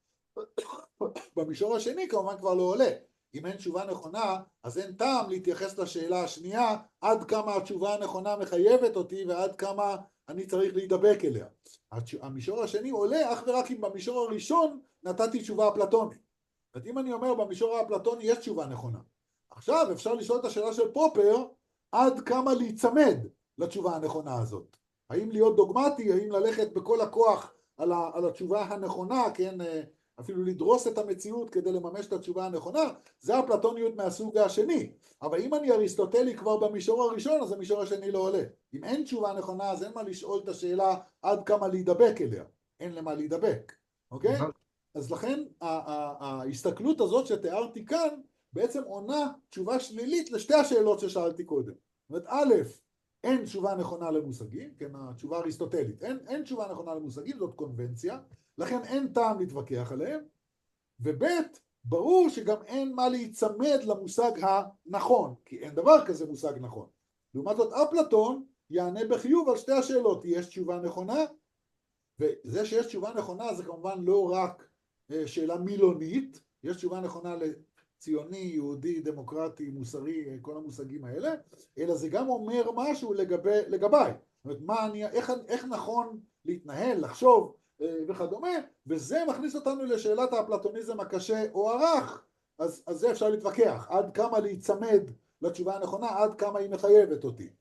במישור השני כמובן כבר לא עולה. אם אין תשובה נכונה, אז אין טעם להתייחס לשאלה השנייה, עד כמה התשובה הנכונה מחייבת אותי, ועד כמה אני צריך להידבק אליה. המישור השני עולה אך ורק אם במישור הראשון נתתי תשובה אפלטונית. זאת אם אני אומר במישור האפלטוני יש תשובה נכונה. עכשיו אפשר לשאול את השאלה של פופר, עד כמה להיצמד לתשובה הנכונה הזאת. האם להיות דוגמטי, האם ללכת בכל הכוח על התשובה הנכונה, כן, אפילו לדרוס את המציאות כדי לממש את התשובה הנכונה, זה אפלטוניות מהסוג השני. אבל אם אני אריסטוטלי כבר במישור הראשון, אז המישור השני לא עולה. אם אין תשובה נכונה, אז אין מה לשאול את השאלה עד כמה להידבק אליה. אין למה להידבק, אוקיי? אז לכן ההסתכלות הזאת שתיארתי כאן, בעצם עונה תשובה שלילית לשתי השאלות ששאלתי קודם. זאת אומרת, א', אין תשובה נכונה למושגים, כן, התשובה האריסטוטלית, אין תשובה נכונה למושגים, זאת קונבנציה, לכן אין טעם להתווכח עליהם, וב', ברור שגם אין מה להיצמד למושג הנכון, כי אין דבר כזה מושג נכון. לעומת זאת, אפלטון יענה בחיוב על שתי השאלות, יש תשובה נכונה, וזה שיש תשובה נכונה זה כמובן לא רק שאלה מילונית, יש תשובה נכונה לציוני, יהודי, דמוקרטי, מוסרי, כל המושגים האלה, אלא זה גם אומר משהו לגביי. זאת אומרת, איך נכון להתנהל, לחשוב וכדומה, וזה מכניס אותנו לשאלת האפלטוניזם הקשה או הרך, אז זה אפשר להתווכח, עד כמה להיצמד לתשובה הנכונה, עד כמה היא מחייבת אותי.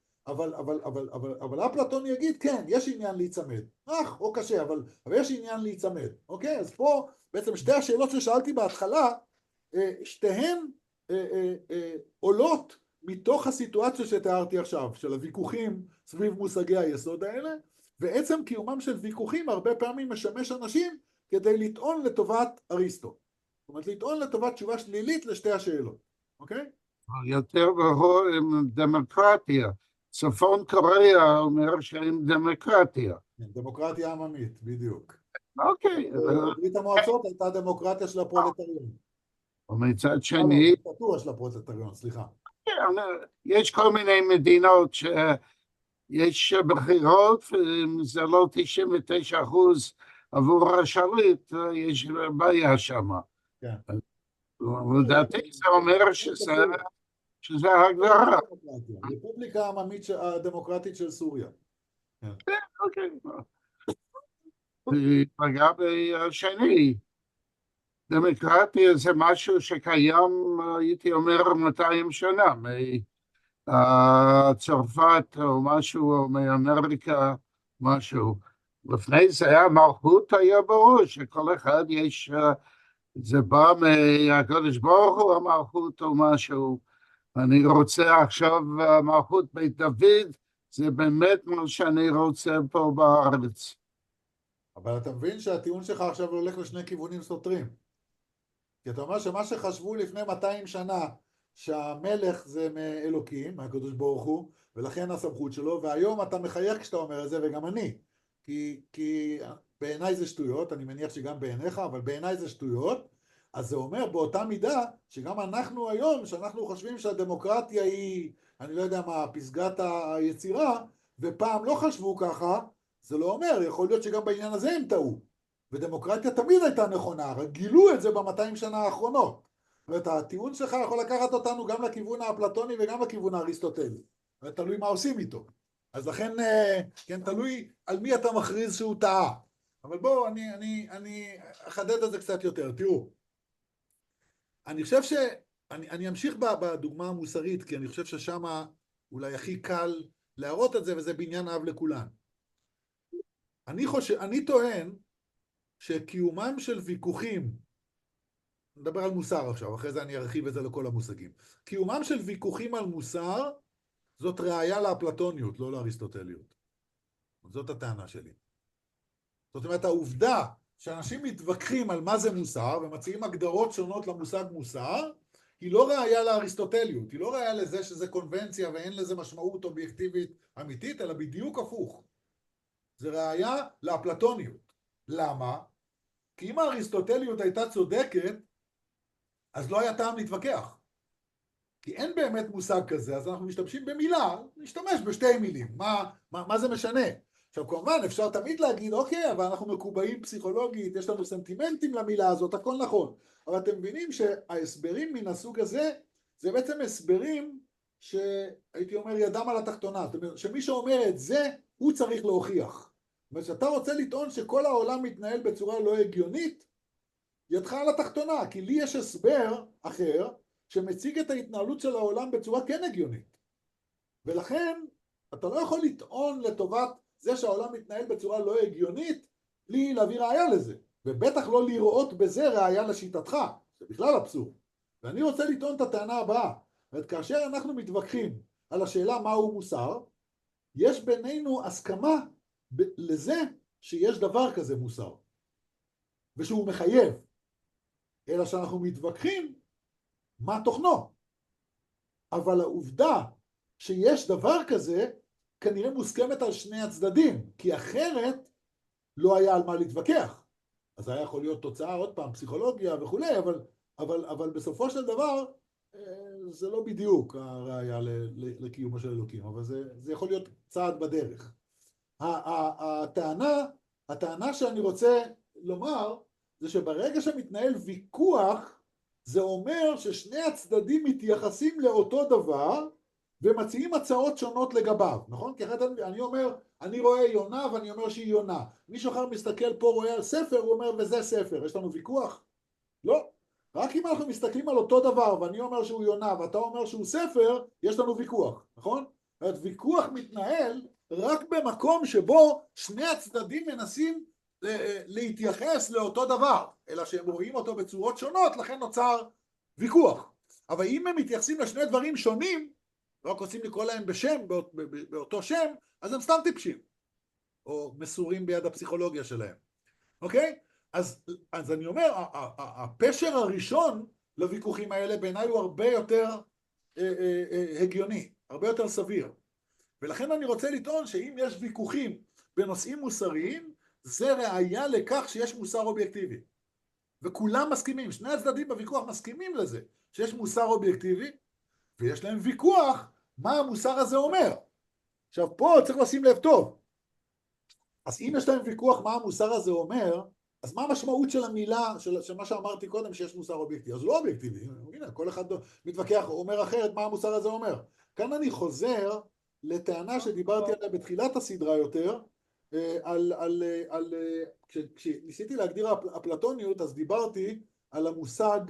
אבל אפלטון יגיד, כן, יש עניין להיצמד. או קשה, אבל יש עניין להיצמד. אוקיי? אז פה בעצם שתי השאלות ששאלתי בהתחלה, שתיהן עולות מתוך הסיטואציה שתיארתי עכשיו, של הוויכוחים סביב מושגי היסוד האלה, ועצם קיומם של ויכוחים הרבה פעמים משמש אנשים כדי לטעון לטובת אריסטו. זאת אומרת, לטעון לטובת תשובה שלילית לשתי השאלות. אוקיי? יותר ברור עם דמוקרטיה. צפון קוריאה אומר שאין דמוקרטיה. דמוקרטיה עממית, בדיוק. אוקיי. ברית המועצות הייתה דמוקרטיה של הפרולטריון. ומצד שני... דיקטטורה של הפרולטריון, סליחה. יש כל מיני מדינות שיש בחירות, זה לא 99% עבור השליט, יש בעיה שם. כן. לדעתי זה אומר שזה הגדרה. רפובליקה העממית הדמוקרטית של סוריה. אוקיי. לגבי השני, דמוקרטיה זה משהו שקיים, הייתי אומר, 200 שנה, מצרפת או משהו, או מאמריקה, משהו. לפני זה המלכות היה ברור שכל אחד יש, זה בא מהקדוש ברוך הוא המלכות או משהו. אני רוצה עכשיו מלכות בית דוד, זה באמת מה שאני רוצה פה בארץ. אבל אתה מבין שהטיעון שלך עכשיו הולך לשני כיוונים סותרים. כי אתה אומר שמה שחשבו לפני 200 שנה, שהמלך זה מאלוקים, מהקדוש ברוך הוא, ולכן הסמכות שלו, והיום אתה מחייך כשאתה אומר את זה, וגם אני. כי בעיניי זה שטויות, אני מניח שגם בעיניך, אבל בעיניי זה שטויות, אז זה אומר באותה מידה, שגם אנחנו היום, שאנחנו חושבים שהדמוקרטיה היא, אני לא יודע מה, פסגת היצירה, ופעם לא חשבו ככה, זה לא אומר, יכול להיות שגם בעניין הזה הם טעו. ודמוקרטיה תמיד הייתה נכונה, רק גילו את זה ב-200 שנה האחרונות. זאת אומרת, הטיעון שלך יכול לקחת אותנו גם לכיוון האפלטוני וגם לכיוון האריסטוטלי. תלוי מה עושים איתו. אז לכן, כן, תלוי על מי אתה מכריז שהוא טעה. אבל בואו, אני אחדד את זה קצת יותר. תראו, אני חושב אני אמשיך בדוגמה המוסרית, כי אני חושב ששם אולי הכי קל להראות את זה, וזה בניין אב לכולן. אני טוען שקיומם של ויכוחים, נדבר על מוסר עכשיו, אחרי זה אני ארחיב את זה לכל המושגים. קיומם של ויכוחים על מוסר, זאת ראייה לאפלטוניות, לא לאריסטוטליות. זאת הטענה שלי. זאת אומרת, העובדה שאנשים מתווכחים על מה זה מוסר, ומציעים הגדרות שונות למושג מוסר, היא לא ראייה לאריסטוטליות, היא לא ראייה לזה שזה קונבנציה ואין לזה משמעות אובייקטיבית אמיתית, אלא בדיוק הפוך. זה ראייה לאפלטוניות. למה? כי אם האריסטוטליות הייתה צודקת, אז לא היה טעם להתווכח. כי אין באמת מושג כזה, אז אנחנו משתמשים במילה, נשתמש בשתי מילים. מה זה משנה? עכשיו, כמובן, אפשר תמיד להגיד, אוקיי, אבל אנחנו מקובעים פסיכולוגית, יש לנו סנטימנטים למילה הזאת, הכל נכון. אבל אתם מבינים שההסברים מן הסוג הזה, זה בעצם הסברים שהייתי אומר ידם על התחתונה. זאת אומרת, שמי שאומר את זה, הוא צריך להוכיח. זאת אומרת, שאתה רוצה לטעון שכל העולם מתנהל בצורה לא הגיונית, ידך על התחתונה, כי לי יש הסבר אחר, שמציג את ההתנהלות של העולם בצורה כן הגיונית. ולכן, אתה לא יכול לטעון לטובת זה שהעולם מתנהל בצורה לא הגיונית, בלי להביא ראיה לזה. ובטח לא לראות בזה ראיה לשיטתך. זה בכלל אבסורד. ואני רוצה לטעון את הטענה הבאה. כאשר אנחנו מתווכחים על השאלה מהו מוסר, יש בינינו הסכמה לזה שיש דבר כזה מוסר. ושהוא מחייב. אלא שאנחנו מתווכחים מה תוכנו. אבל העובדה שיש דבר כזה, כנראה מוסכמת על שני הצדדים, כי אחרת לא היה על מה להתווכח. אז היה יכול להיות תוצאה, עוד פעם, פסיכולוגיה וכולי, אבל בסופו של דבר, זה לא בדיוק הראיה לקיומו של אלוקים, אבל זה יכול להיות צעד בדרך. הטענה שאני רוצה לומר, זה שברגע שמתנהל ויכוח, זה אומר ששני הצדדים מתייחסים לאותו דבר, ומציעים הצעות שונות לגביו, נכון? כי אחרת אני אומר, אני רואה יונה ואני אומר שהיא יונה. מישהו אחר מסתכל פה, רואה על ספר, הוא אומר וזה ספר. יש לנו ויכוח? לא. רק אם אנחנו מסתכלים על אותו דבר, ואני אומר שהוא יונה ואתה אומר שהוא ספר, יש לנו ויכוח, נכון? ויכוח מתנהל רק במקום שבו שני הצדדים מנסים להתייחס לאותו דבר, אלא שהם רואים אותו בצורות שונות, לכן נוצר ויכוח. אבל אם הם מתייחסים לשני דברים שונים, לא רק רוצים לקרוא להם בשם, באותו שם, אז הם סתם טיפשים, או מסורים ביד הפסיכולוגיה שלהם. אוקיי? אז אני אומר, הפשר הראשון לוויכוחים האלה בעיניי הוא הרבה יותר הגיוני, הרבה יותר סביר. ולכן אני רוצה לטעון שאם יש ויכוחים בנושאים מוסריים, זה ראיה לכך שיש מוסר אובייקטיבי. וכולם מסכימים, שני הצדדים בוויכוח מסכימים לזה, שיש מוסר אובייקטיבי, ויש להם ויכוח מה המוסר הזה אומר. עכשיו פה צריך לשים לב טוב. אז אם יש להם ויכוח מה המוסר הזה אומר, אז מה המשמעות של המילה, של מה שאמרתי קודם שיש מוסר אובייקטיבי? אז לא אובייקטיבי, הנה, כל אחד מתווכח, אומר אחרת מה המוסר הזה אומר. כאן אני חוזר לטענה שדיברתי עליה בתחילת הסדרה יותר, כשניסיתי להגדיר אפלטוניות, אז דיברתי על המושג,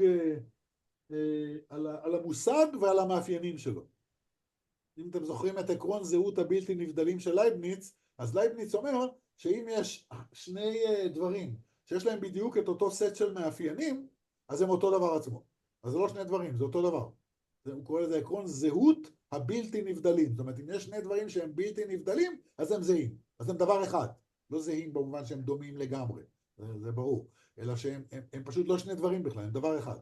על המושג ועל המאפיינים שלו. אם אתם זוכרים את עקרון זהות הבלתי נבדלים של לייבניץ, אז לייבניץ אומר שאם יש שני דברים שיש להם בדיוק את אותו סט של מאפיינים, אז הם אותו דבר עצמו. אז זה לא שני דברים, זה אותו דבר. הוא קורא לזה עקרון זהות הבלתי נבדלים. זאת אומרת, אם יש שני דברים שהם בלתי נבדלים, אז הם זהים. אז הם דבר אחד. לא זהים במובן שהם דומים לגמרי. זה ברור. אלא שהם פשוט לא שני דברים בכלל, הם דבר אחד.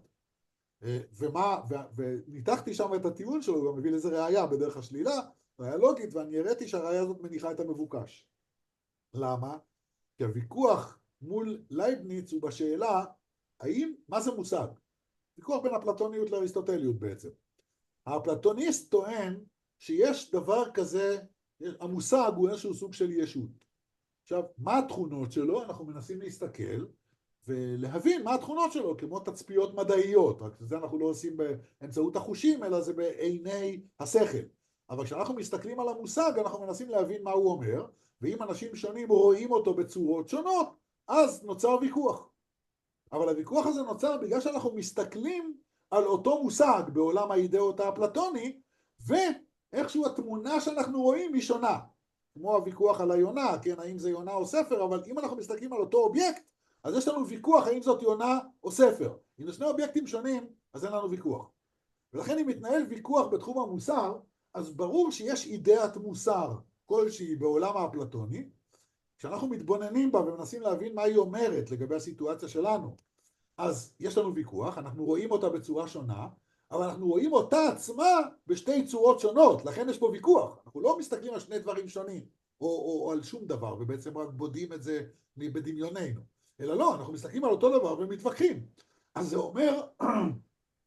וניתחתי שם את הטיעון שלו, הוא מביא לזה ראייה בדרך השלילה, ראייה לוגית, ואני הראיתי שהראייה הזאת מניחה את המבוקש. למה? כי הוויכוח מול לייבניץ הוא בשאלה, מה זה מושג? ויכוח בין אפלטוניות לאריסטוטליות בעצם. האפלטוניסט טוען שיש דבר כזה, המושג הוא איזשהו סוג של ישות. עכשיו, מה התכונות שלו? אנחנו מנסים להסתכל ולהבין מה התכונות שלו, כמו תצפיות מדעיות, רק זה אנחנו לא עושים באמצעות החושים, אלא זה בעיני השכל. אבל כשאנחנו מסתכלים על המושג, אנחנו מנסים להבין מה הוא אומר, ואם אנשים שונים רואים אותו בצורות שונות, אז נוצר ויכוח. אבל הוויכוח הזה נוצר בגלל שאנחנו מסתכלים על אותו מושג בעולם האידאות האפלטוני, ואיכשהו התמונה שאנחנו רואים היא שונה. כמו הוויכוח על היונה, כן, האם זה יונה או ספר, אבל אם אנחנו מסתכלים על אותו אובייקט, אז יש לנו ויכוח האם זאת יונה או ספר. אם יש שני אובייקטים שונים, אז אין לנו ויכוח. ולכן אם מתנהל ויכוח בתחום המוסר, אז ברור שיש אידאת מוסר כלשהי בעולם האפלטוני, כשאנחנו מתבוננים בה ומנסים להבין מה היא אומרת לגבי הסיטואציה שלנו, אז יש לנו ויכוח, אנחנו רואים אותה בצורה שונה, אבל אנחנו רואים אותה עצמה בשתי צורות שונות, לכן יש פה ויכוח. אנחנו לא מסתכלים על שני דברים שונים, או על שום דבר, ובעצם רק בודים את זה בדמיוננו. אלא לא, אנחנו מסתכלים על אותו דבר ומתווכחים. אז זה אומר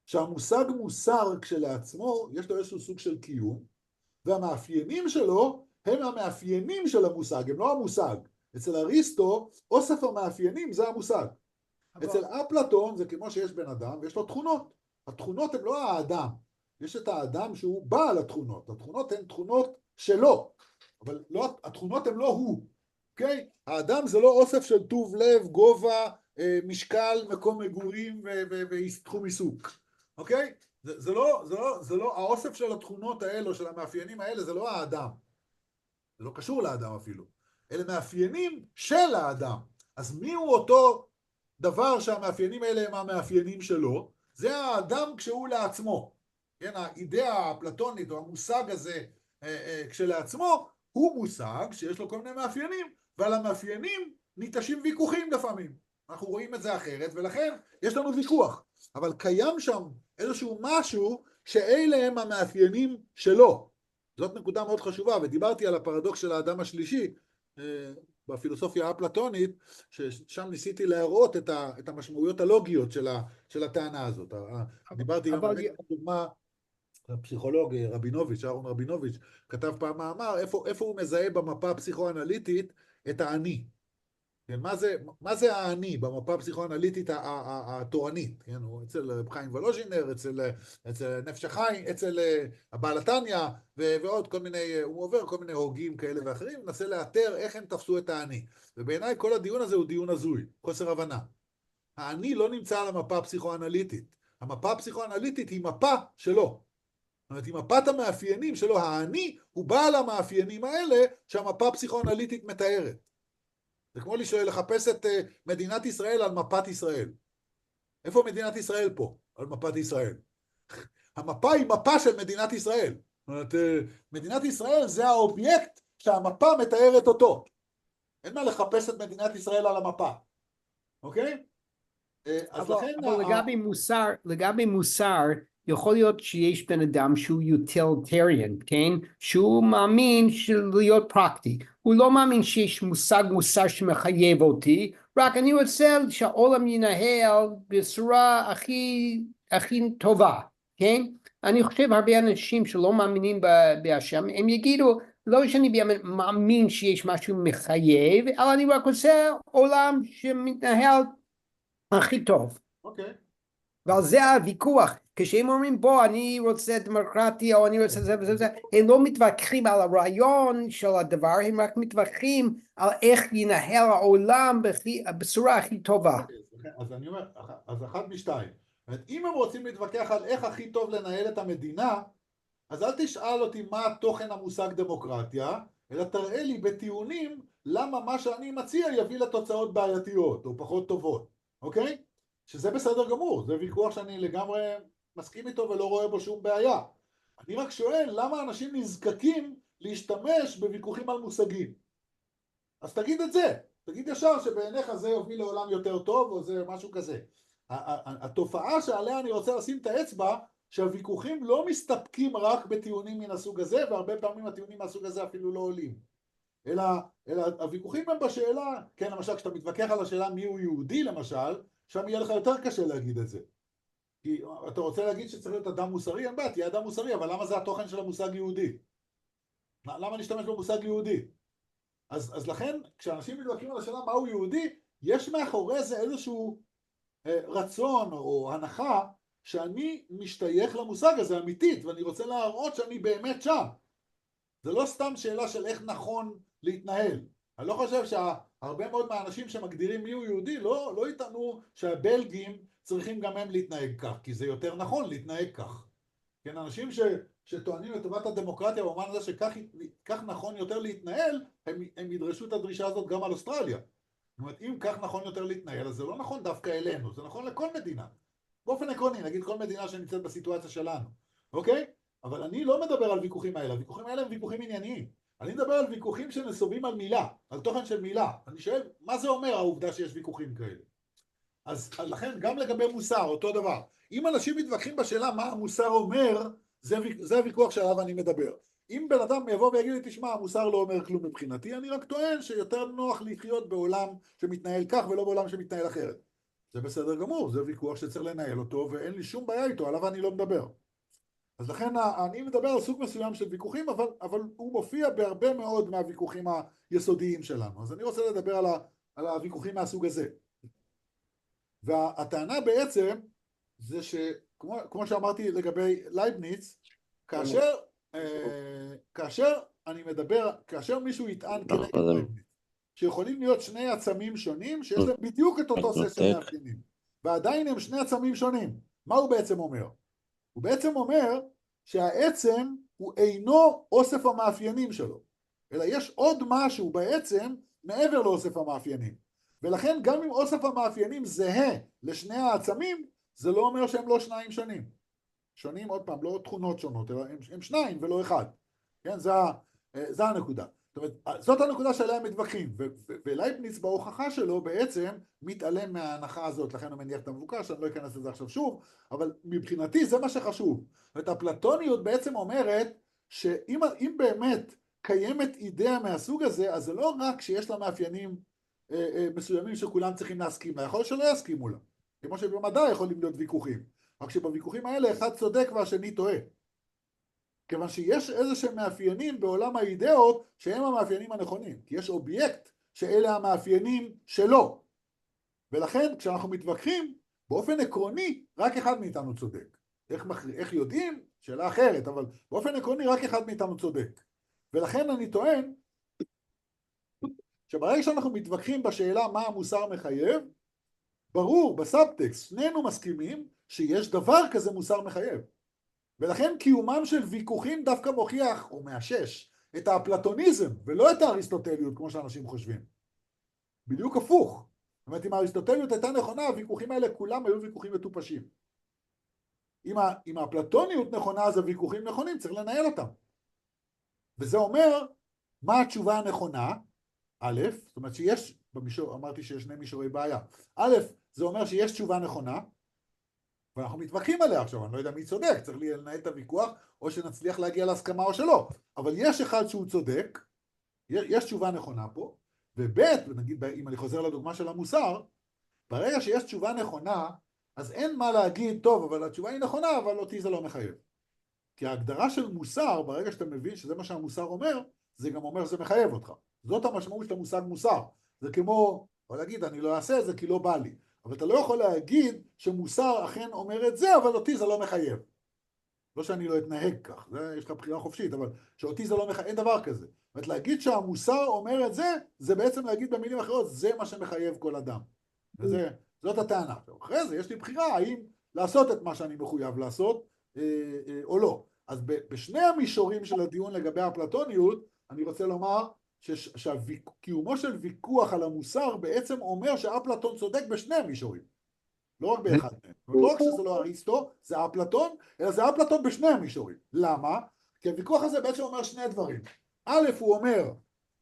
שהמושג מוסר כשלעצמו, יש לו איזשהו סוג של קיום, והמאפיינים שלו הם המאפיינים של המושג, הם לא המושג. אצל אריסטו, אוסף המאפיינים זה המושג. אצל אפלטון זה כמו שיש בן אדם ויש לו תכונות. התכונות הן לא האדם. יש את האדם שהוא בעל התכונות. התכונות הן תכונות שלו, אבל לא, התכונות הן לא הוא. אוקיי? האדם זה לא אוסף של טוב לב, גובה, משקל, מקום מגורים ותחום עיסוק. אוקיי? זה לא, האוסף של התכונות האלו, של המאפיינים האלה, זה לא האדם. זה לא קשור לאדם אפילו. אלה מאפיינים של האדם. אז מי הוא אותו דבר שהמאפיינים האלה הם המאפיינים שלו? זה האדם כשהוא לעצמו. כן, האידאה האפלטונית או המושג הזה כשלעצמו, הוא מושג שיש לו כל מיני מאפיינים, ועל המאפיינים ניטשים ויכוחים לפעמים. אנחנו רואים את זה אחרת, ולכן יש לנו ויכוח. אבל קיים שם איזשהו משהו שאלה הם המאפיינים שלו. זאת נקודה מאוד חשובה, ודיברתי על הפרדוקס של האדם השלישי, בפילוסופיה האפלטונית, ששם ניסיתי להראות את המשמעויות הלוגיות של הטענה הזאת. דיברתי גם על דוגמה, הפסיכולוג רבינוביץ', אהרון רבינוביץ', כתב פעם מאמר, איפה הוא מזהה במפה הפסיכואנליטית את האני. כן, מה זה האני במפה הפסיכואנליטית התורנית? כן, הוא אצל רב חיים וולוז'ינר, אצל נפש החיים, אצל הבעל התניא, ועוד כל מיני, הוא עובר כל מיני הוגים כאלה ואחרים, מנסה לאתר איך הם תפסו את האני. ובעיניי כל הדיון הזה הוא דיון הזוי, חוסר הבנה. האני לא נמצא על המפה הפסיכואנליטית. המפה הפסיכואנליטית היא מפה שלו. זאת אומרת, היא מפת המאפיינים שלו. האני הוא בעל המאפיינים האלה שהמפה הפסיכואנליטית מתארת. זה כמו לחפש את מדינת ישראל על מפת ישראל. איפה מדינת ישראל פה? על מפת ישראל. המפה היא מפה של מדינת ישראל. זאת אומרת, מדינת ישראל זה האובייקט שהמפה מתארת אותו. אין מה לחפש את מדינת ישראל על המפה. אוקיי? אז לכן... אבל לגבי מוסר, יכול להיות שיש בן אדם שהוא utilitarian, כן? שהוא מאמין להיות פרקטי. הוא לא מאמין שיש מוסר שמחייב אותי, רק אני רוצה שהעולם ינהל בצורה הכי טובה, כן? אני חושב הרבה אנשים שלא מאמינים בהשם, הם יגידו, לא שאני באמת מאמין שיש משהו מחייב, אבל אני רק רוצה עולם שמתנהל הכי טוב. אוקיי. ועל זה הוויכוח. כשהם אומרים בוא אני רוצה דמוקרטיה או אני רוצה זה וזה, הם לא מתווכחים על הרעיון של הדבר, הם רק מתווכחים על איך ינהל העולם בצורה הכי טובה. אז אני אומר, אז אחד משתיים. אם הם רוצים להתווכח על איך הכי טוב לנהל את המדינה, אז אל תשאל אותי מה תוכן המושג דמוקרטיה, אלא תראה לי בטיעונים למה מה שאני מציע יביא לתוצאות בעייתיות או פחות טובות, אוקיי? שזה בסדר גמור, זה ויכוח שאני לגמרי מסכים איתו ולא רואה בו שום בעיה. אני רק שואל למה אנשים נזקקים להשתמש בוויכוחים על מושגים. אז תגיד את זה, תגיד ישר שבעיניך זה יוביל לעולם יותר טוב או זה משהו כזה. התופעה שעליה אני רוצה לשים את האצבע, שהוויכוחים לא מסתפקים רק בטיעונים מן הסוג הזה, והרבה פעמים הטיעונים מהסוג הזה אפילו לא עולים. אלא הוויכוחים הם בשאלה, כן, למשל כשאתה מתווכח על השאלה מי הוא יהודי למשל, שם יהיה לך יותר קשה להגיד את זה. כי אתה רוצה להגיד שצריך להיות אדם מוסרי, אין בעיה, תהיה אדם מוסרי, אבל למה זה התוכן של המושג יהודי? למה נשתמש במושג יהודי? אז לכן, כשאנשים מתווכחים על השאלה מהו יהודי, יש מאחורי זה איזשהו רצון או הנחה שאני משתייך למושג הזה אמיתית, ואני רוצה להראות שאני באמת שם. זה לא סתם שאלה של איך נכון להתנהל. אני לא חושב שהרבה מאוד מהאנשים שמגדירים מי הוא יהודי לא יטענו שהבלגים צריכים גם הם להתנהג כך, כי זה יותר נכון להתנהג כך. כן, אנשים שטוענים לטובת הדמוקרטיה במובן הזה שכך נכון יותר להתנהל, הם ידרשו את הדרישה הזאת גם על אוסטרליה. זאת אומרת, אם כך נכון יותר להתנהל, אז זה לא נכון דווקא אלינו, זה נכון לכל מדינה. באופן עקרוני, נגיד כל מדינה שנמצאת בסיטואציה שלנו, אוקיי? אבל אני לא מדבר על ויכוחים האלה, הוויכוחים האלה הם ויכוחים ענייניים. אני מדבר על ויכוחים שנסובים על מילה, על תוכן של מילה. אני שואל, מה זה אומר העובדה שיש ויכוחים כאלה? אז לכן גם לגבי מוסר, אותו דבר. אם אנשים מתווכחים בשאלה מה המוסר אומר, זה הוויכוח שעליו אני מדבר. אם בן אדם יבוא ויגיד לי, תשמע, המוסר לא אומר כלום מבחינתי, אני רק טוען שיותר נוח לחיות בעולם שמתנהל כך ולא בעולם שמתנהל אחרת. זה בסדר גמור, זה ויכוח שצריך לנהל אותו, ואין לי שום בעיה איתו, עליו אני לא מדבר. אז לכן אני מדבר על סוג מסוים של ויכוחים, אבל הוא מופיע בהרבה מאוד מהוויכוחים היסודיים שלנו. אז אני רוצה לדבר על הוויכוחים מהסוג הזה. והטענה בעצם זה שכמו שאמרתי לגבי לייבניץ, כאשר מישהו יטען כנגד לייבניץ, שיכולים להיות שני עצמים שונים שיש להם בדיוק את אותו סט של מאפיינים, ועדיין הם שני עצמים שונים. מה הוא בעצם אומר? הוא בעצם אומר שהעצם הוא אינו אוסף המאפיינים שלו, אלא יש עוד משהו בעצם מעבר לאוסף המאפיינים. ולכן גם אם אוסף המאפיינים זהה לשני העצמים, זה לא אומר שהם לא שניים שונים. שונים, עוד פעם, לא תכונות שונות, אלא הם שניים ולא אחד. כן, זה הנקודה. זאת אומרת, זאת הנקודה שעליה מתווכחים, ולייבניץ בהוכחה שלו בעצם מתעלם מההנחה הזאת, לכן הוא מניח את המבוקש, אני לא אכנס לזה עכשיו שוב, אבל מבחינתי זה מה שחשוב. זאת הפלטוניות בעצם אומרת שאם באמת קיימת אידאה מהסוג הזה, אז זה לא רק שיש לה מאפיינים מסוימים שכולם צריכים להסכים לה, יכול שלא יסכימו לה, כמו שבמדע יכולים להיות ויכוחים, רק שבוויכוחים האלה אחד צודק והשני טועה. כיוון שיש איזה שהם מאפיינים בעולם האידאות שהם המאפיינים הנכונים, כי יש אובייקט שאלה המאפיינים שלו, ולכן כשאנחנו מתווכחים באופן עקרוני רק אחד מאיתנו צודק. איך יודעים? שאלה אחרת, אבל באופן עקרוני רק אחד מאיתנו צודק. ולכן אני טוען שברגע שאנחנו מתווכחים בשאלה מה המוסר מחייב, ברור בסאבטקסט שנינו מסכימים שיש דבר כזה מוסר מחייב. ולכן קיומם של ויכוחים דווקא מוכיח או מאשש את האפלטוניזם ולא את האריסטוטליות כמו שאנשים חושבים. בדיוק הפוך. זאת אומרת, אם האריסטוטליות הייתה נכונה, הוויכוחים האלה כולם היו ויכוחים מטופשים. אם האפלטוניות נכונה, אז הוויכוחים נכונים, צריך לנהל אותם. וזה אומר, מה התשובה הנכונה? א', זאת אומרת שיש, אמרתי שיש שני מישורי בעיה. א', זה אומר שיש תשובה נכונה, ואנחנו מתווכחים עליה עכשיו, אני לא יודע מי צודק, צריך לנהל את הוויכוח, או שנצליח להגיע להסכמה או שלא. אבל יש אחד שהוא צודק, יש תשובה נכונה פה, וב', ונגיד, אם אני חוזר לדוגמה של המוסר, ברגע שיש תשובה נכונה, אז אין מה להגיד, טוב, אבל התשובה היא נכונה, אבל אותי זה לא מחייב. כי ההגדרה של מוסר, ברגע שאתה מבין שזה מה שהמוסר אומר, זה גם אומר שזה מחייב אותך. זאת המשמעות של המושג מוסר. זה כמו, או להגיד, אני לא אעשה את זה כי לא בא לי. אבל אתה לא יכול להגיד שמוסר אכן אומר את זה, אבל אותי זה לא מחייב. לא שאני לא אתנהג כך, יש לך בחירה חופשית, אבל שאותי זה לא מחייב, אין דבר כזה. זאת אומרת, להגיד שהמוסר אומר את זה, זה בעצם להגיד במילים אחרות, זה מה שמחייב כל אדם. זאת הטענה. אחרי זה יש לי בחירה, האם לעשות את מה שאני מחויב לעשות, או לא. אז בשני המישורים של הדיון לגבי הפלטוניות, אני רוצה לומר שקיומו של ויכוח על המוסר בעצם אומר שאפלטון צודק בשני המישורים. לא רק באחד מהם. לא רק שזה לא אריסטו, זה אפלטון, אלא זה אפלטון בשני המישורים. למה? כי הוויכוח הזה בעצם אומר שני דברים. א', הוא אומר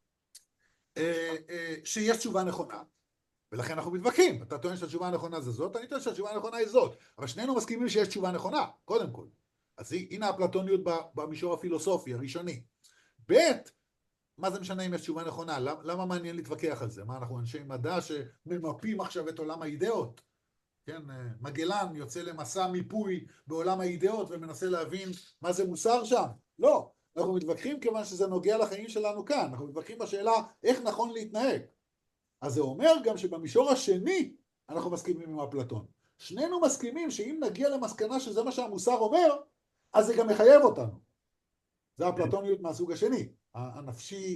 שיש תשובה נכונה, ולכן אנחנו מתווכחים. אתה טוען שהתשובה הנכונה זה זאת, אני טוען שהתשובה הנכונה היא זאת. אבל שנינו מסכימים שיש תשובה נכונה, קודם כל. אז הנה הפלטוניות במישור הפילוסופי, הראשוני. ב', מה זה משנה אם יש תשובה נכונה? למה מעניין להתווכח על זה? מה, אנחנו אנשי מדע שממפים עכשיו את עולם האידאות? כן, מגלן יוצא למסע מיפוי בעולם האידאות ומנסה להבין מה זה מוסר שם? לא, אנחנו מתווכחים כיוון שזה נוגע לחיים שלנו כאן. אנחנו מתווכחים בשאלה איך נכון להתנהג. אז זה אומר גם שבמישור השני אנחנו מסכימים עם אפלטון. שנינו מסכימים שאם נגיע למסקנה שזה מה שהמוסר אומר, אז זה גם מחייב אותנו. זה אפלטוניות מהסוג השני, הנפשי.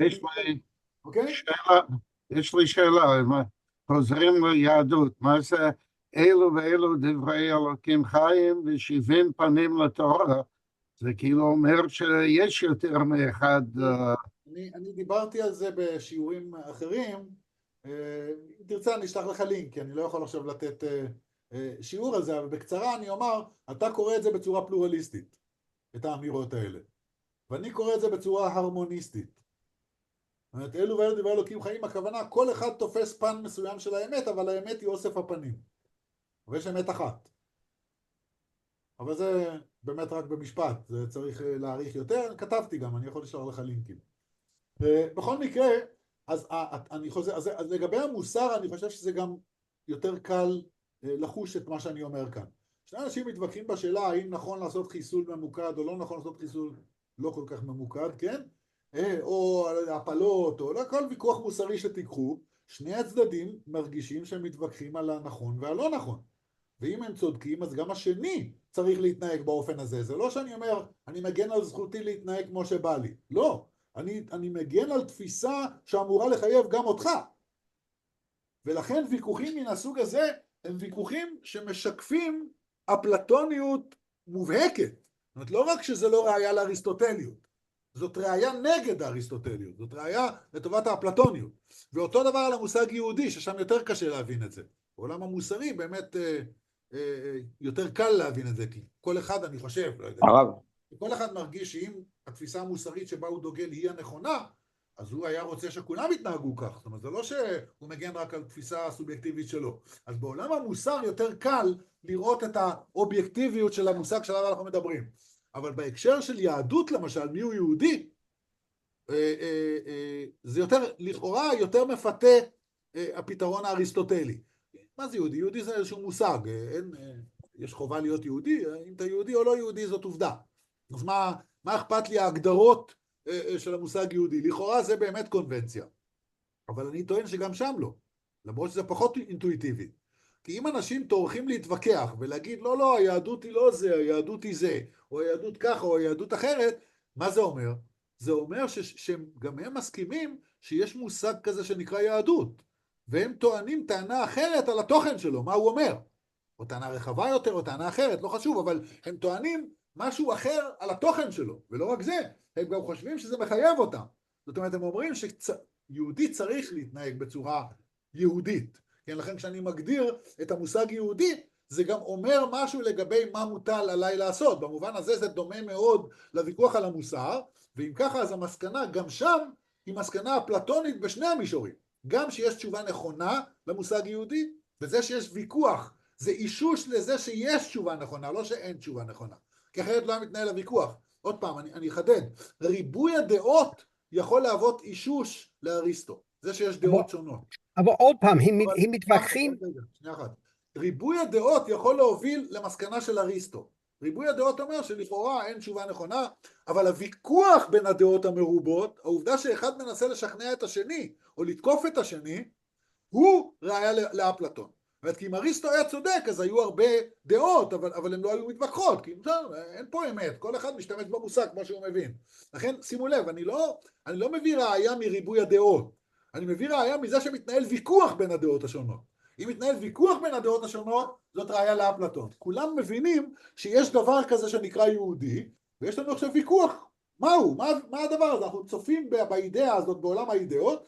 יש לי שאלה, חוזרים ליהדות, מה זה אלו ואלו דברי אלוקים חיים ו70 פנים לתורה? זה כאילו אומר שיש יותר מאחד. אני דיברתי על זה בשיעורים אחרים, אם תרצה אני אשלח לך לינק, כי אני לא יכול עכשיו לתת שיעור על זה, אבל בקצרה אני אומר, אתה קורא את זה בצורה פלורליסטית, את האמירות האלה. ואני קורא את זה בצורה הרמוניסטית. זאת אומרת, אלו ואלו דברי אלוקים חיים, הכוונה, כל אחד תופס פן מסוים של האמת, אבל האמת היא אוסף הפנים. ויש אמת אחת. אבל זה באמת רק במשפט, זה צריך להעריך יותר, כתבתי גם, אני יכול לשלוח לך לינקים. בכל מקרה, אז אני חוזר, אז לגבי המוסר, אני חושב שזה גם יותר קל לחוש את מה שאני אומר כאן. שני אנשים מתווכחים בשאלה האם נכון לעשות חיסול ממוקד או לא נכון לעשות חיסול לא כל כך ממוקד, כן? או הפלות, או לא, כל ויכוח מוסרי שתיקחו, שני הצדדים מרגישים שהם מתווכחים על הנכון והלא נכון. ואם הם צודקים, אז גם השני צריך להתנהג באופן הזה. זה לא שאני אומר, אני מגן על זכותי להתנהג כמו שבא לי. לא. אני מגן על תפיסה שאמורה לחייב גם אותך. ולכן ויכוחים מן הסוג הזה הם ויכוחים שמשקפים אפלטוניות מובהקת. זאת אומרת, לא רק שזה לא ראיה לאריסטוטליות, זאת ראיה נגד האריסטוטליות, זאת ראיה לטובת האפלטוניות. ואותו דבר על המושג יהודי, ששם יותר קשה להבין את זה. בעולם המוסרי באמת יותר קל להבין את זה, כי כל אחד, אני חושב, לא יודע, הרב. כל אחד מרגיש שאם התפיסה המוסרית שבה הוא דוגל היא הנכונה, אז הוא היה רוצה שכולם יתנהגו כך. זאת אומרת, זה לא שהוא מגן רק על תפיסה הסובייקטיבית שלו. אז בעולם המוסר יותר קל לראות את האובייקטיביות של המושג שעליו אנחנו מדברים. אבל בהקשר של יהדות, למשל, מי הוא יהודי, זה יותר, לכאורה, יותר מפתה הפתרון האריסטוטלי. מה זה יהודי? יהודי זה איזשהו מושג. יש חובה להיות יהודי, אם אתה יהודי או לא יהודי זאת עובדה. אז מה אכפת לי ההגדרות של המושג יהודי? לכאורה זה באמת קונבנציה. אבל אני טוען שגם שם לא. למרות שזה פחות אינטואיטיבי. כי אם אנשים טורחים להתווכח ולהגיד, לא, לא, היהדות היא לא זה, היהדות היא זה, או היהדות ככה, או היהדות אחרת, מה זה אומר? זה אומר שגם הם מסכימים שיש מושג כזה שנקרא יהדות. והם טוענים טענה אחרת על התוכן שלו, מה הוא אומר. או טענה רחבה יותר, או טענה אחרת, לא חשוב, אבל הם טוענים משהו אחר על התוכן שלו. ולא רק זה, הם גם חושבים שזה מחייב אותם. זאת אומרת, הם אומרים שיהודי צריך להתנהג בצורה יהודית. כן, לכן כשאני מגדיר את המושג יהודי, זה גם אומר משהו לגבי מה מוטל עליי לעשות. במובן הזה זה דומה מאוד לוויכוח על המוסר, ואם ככה אז המסקנה גם שם היא מסקנה אפלטונית בשני המישורים. גם שיש תשובה נכונה למושג יהודי, וזה שיש ויכוח, זה אישוש לזה שיש תשובה נכונה, לא שאין תשובה נכונה. כי אחרת לא מתנהל הוויכוח. עוד פעם, אני אחדד. ריבוי הדעות יכול להוות אישוש לאריסטו. זה שיש דעות שונות. אבל עוד פעם, הם מתווכחים. שנייה אחת. ריבוי הדעות יכול להוביל למסקנה של אריסטו. ריבוי הדעות אומר שלכאורה אין תשובה נכונה, אבל הוויכוח בין הדעות המרובות, העובדה שאחד מנסה לשכנע את השני, או לתקוף את השני, הוא ראיה לאפלטון. זאת כי אם אריסטו היה צודק, אז היו הרבה דעות, אבל הן לא היו מתווכחות, כי אין פה אמת, כל אחד משתמש במושג כמו שהוא מבין. לכן, שימו לב, אני לא מביא ראיה מריבוי הדעות, אני מביא ראיה מזה שמתנהל ויכוח בין הדעות השונות. אם מתנהל ויכוח בין הדעות השונות, זאת ראיה לאפלטון. כולם מבינים שיש דבר כזה שנקרא יהודי, ויש לנו עכשיו ויכוח. מהו? מה הדבר הזה? אנחנו צופים באידאה הזאת, בעולם האידאות,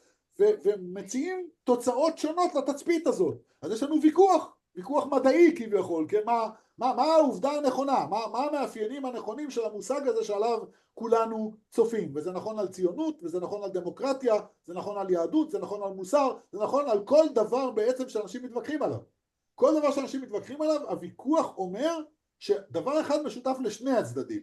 ומציעים תוצאות שונות לתצפית הזאת. אז יש לנו ויכוח מדעי כביכול, כן? מה העובדה הנכונה? מה המאפיינים הנכונים של המושג הזה שעליו כולנו צופים? וזה נכון על ציונות, וזה נכון על דמוקרטיה, זה נכון על יהדות, זה נכון על מוסר, זה נכון על כל דבר בעצם שאנשים מתווכחים עליו. כל דבר שאנשים מתווכחים עליו, הוויכוח אומר שדבר אחד משותף לשני הצדדים,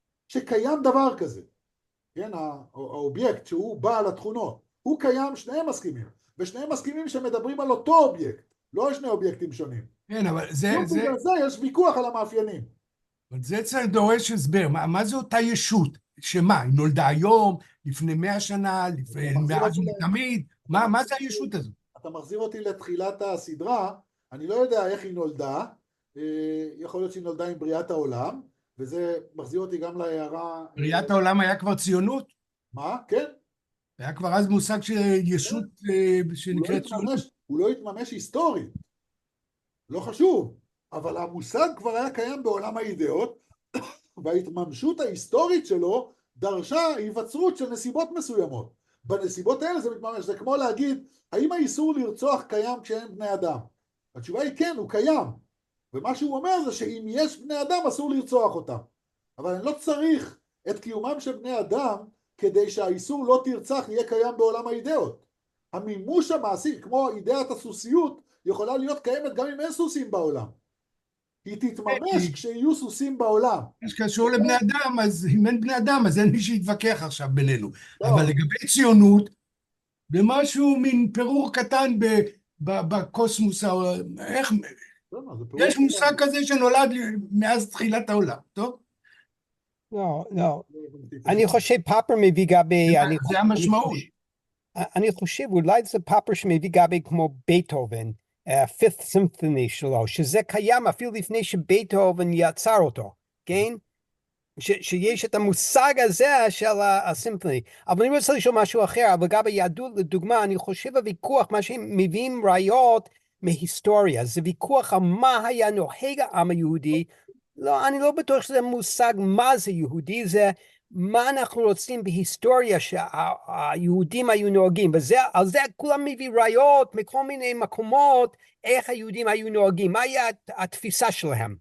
שקיים דבר כזה. כן? האובייקט שהוא בעל התכונות, הוא קיים, שניהם מסכימים, ושניהם מסכימים שמדברים על אותו אובייקט, לא על שני אובייקטים שונים. כן, אבל זה יש ויכוח על המאפיינים. אבל זה צריך דורש הסבר, מה זה אותה ישות? שמה, היא נולדה היום, לפני 100 שנה, מאז ומתמיד? מה זה הישות הזו? אתה מחזיר אותי לתחילת הסדרה, אני לא יודע איך היא נולדה, יכול להיות שהיא נולדה עם בריאת העולם, וזה מחזיר אותי גם להערה... בריאת העולם היה כבר ציונות? מה? כן. היה כבר אז מושג של ישות שנקראת ציונות. הוא לא התממש היסטורית, לא חשוב, אבל המושג כבר היה קיים בעולם האידאות, וההתממשות ההיסטורית שלו דרשה היווצרות של נסיבות מסוימות. בנסיבות האלה זה מתממש, זה כמו להגיד, האם האיסור לרצוח קיים כשאין בני אדם? התשובה היא כן, הוא קיים. ומה שהוא אומר זה שאם יש בני אדם אסור לרצוח אותם. אבל אני לא צריך את קיומם של בני אדם כדי שהאיסור לא תרצח יהיה קיים בעולם האידאות. המימוש המעשי, כמו אידאת הסוסיות, יכולה להיות קיימת גם אם אין סוסים בעולם. היא תתממש כשיהיו סוסים בעולם. יש קשור לבני אדם, אז אם אין בני אדם, אז אין מי שיתווכח עכשיו בינינו. אבל לגבי ציונות, במשהו מין פירור קטן בקוסמוס, איך זה פירוש יש מושג כזה שנולד מאז תחילת העולם, טוב? לא. אני חושב פאפר מביא גבי... זה המשמעות. אני חושב, אולי זה פאפר שמביא גבי כמו בייטהובן, Fifth Symphony שלו, שזה קיים אפילו לפני שבייטהובן יצר אותו, כן? שיש את המושג הזה של הסימפוני. אבל אני רוצה לשאול משהו אחר, אבל גם ביהדות, לדוגמה, אני חושב הוויכוח, מה שהם מביאים ראיות מהיסטוריה, זה ויכוח על מה היה נוהג העם היהודי. לא, אני לא בטוח שזה מושג מה זה יהודי, זה מה אנחנו רוצים בהיסטוריה שהיהודים היו נוהגים, ועל זה כולם מביא ראיות מכל מיני מקומות, איך היהודים היו נוהגים, מה היה התפיסה שלהם.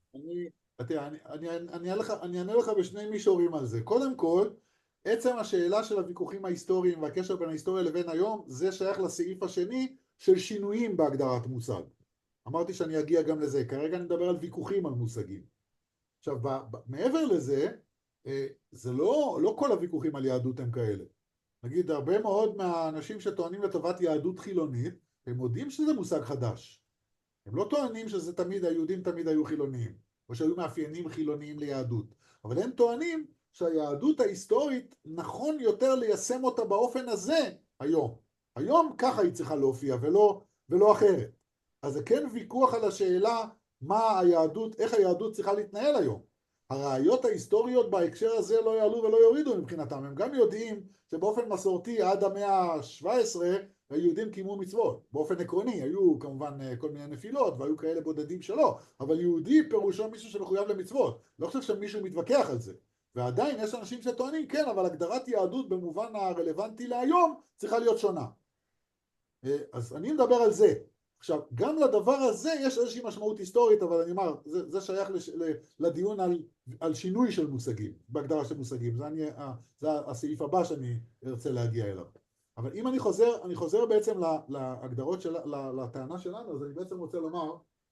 אני אענה לך בשני מישורים על זה. קודם כל, עצם השאלה של הוויכוחים ההיסטוריים והקשר בין ההיסטוריה לבין היום, זה שייך לסעיף השני של שינויים בהגדרת מושג. אמרתי שאני אגיע גם לזה. כרגע אני מדבר על ויכוחים על מושגים. עכשיו, מעבר לזה, זה לא כל הוויכוחים על יהדות הם כאלה. נגיד, הרבה מאוד מהאנשים שטוענים לטובת יהדות חילונית, הם יודעים שזה מושג חדש. הם לא טוענים שזה תמיד, היהודים תמיד היו חילוניים, או שהיו מאפיינים חילוניים ליהדות. אבל הם טוענים שהיהדות ההיסטורית נכון יותר ליישם אותה באופן הזה היום. היום ככה היא צריכה להופיע ולא אחרת. אז זה כן ויכוח על השאלה מה היהדות, איך היהדות צריכה להתנהל היום. הראיות ההיסטוריות בהקשר הזה לא יעלו ולא יורידו מבחינתם. הם גם יודעים שבאופן מסורתי עד המאה ה-17 היהודים קיימו מצוות. באופן עקרוני, היו כמובן כל מיני נפילות והיו כאלה בודדים שלא, אבל יהודי פירושו מישהו שמחויב למצוות. לא חושב שמישהו מתווכח על זה. ועדיין יש אנשים שטוענים, כן, אבל הגדרת יהדות במובן הרלוונטי להיום צריכה להיות שונה. אז אני מדבר על זה. עכשיו, גם לדבר הזה יש איזושהי משמעות היסטורית, אבל אני אומר, זה שייך לדיון על שינוי של מושגים, בהגדרה של מושגים. זה הסעיף הבא שאני ארצה להגיע אליו. אבל אם אני חוזר בעצם להגדרות לטענה שלנו, אז אני בעצם רוצה לומר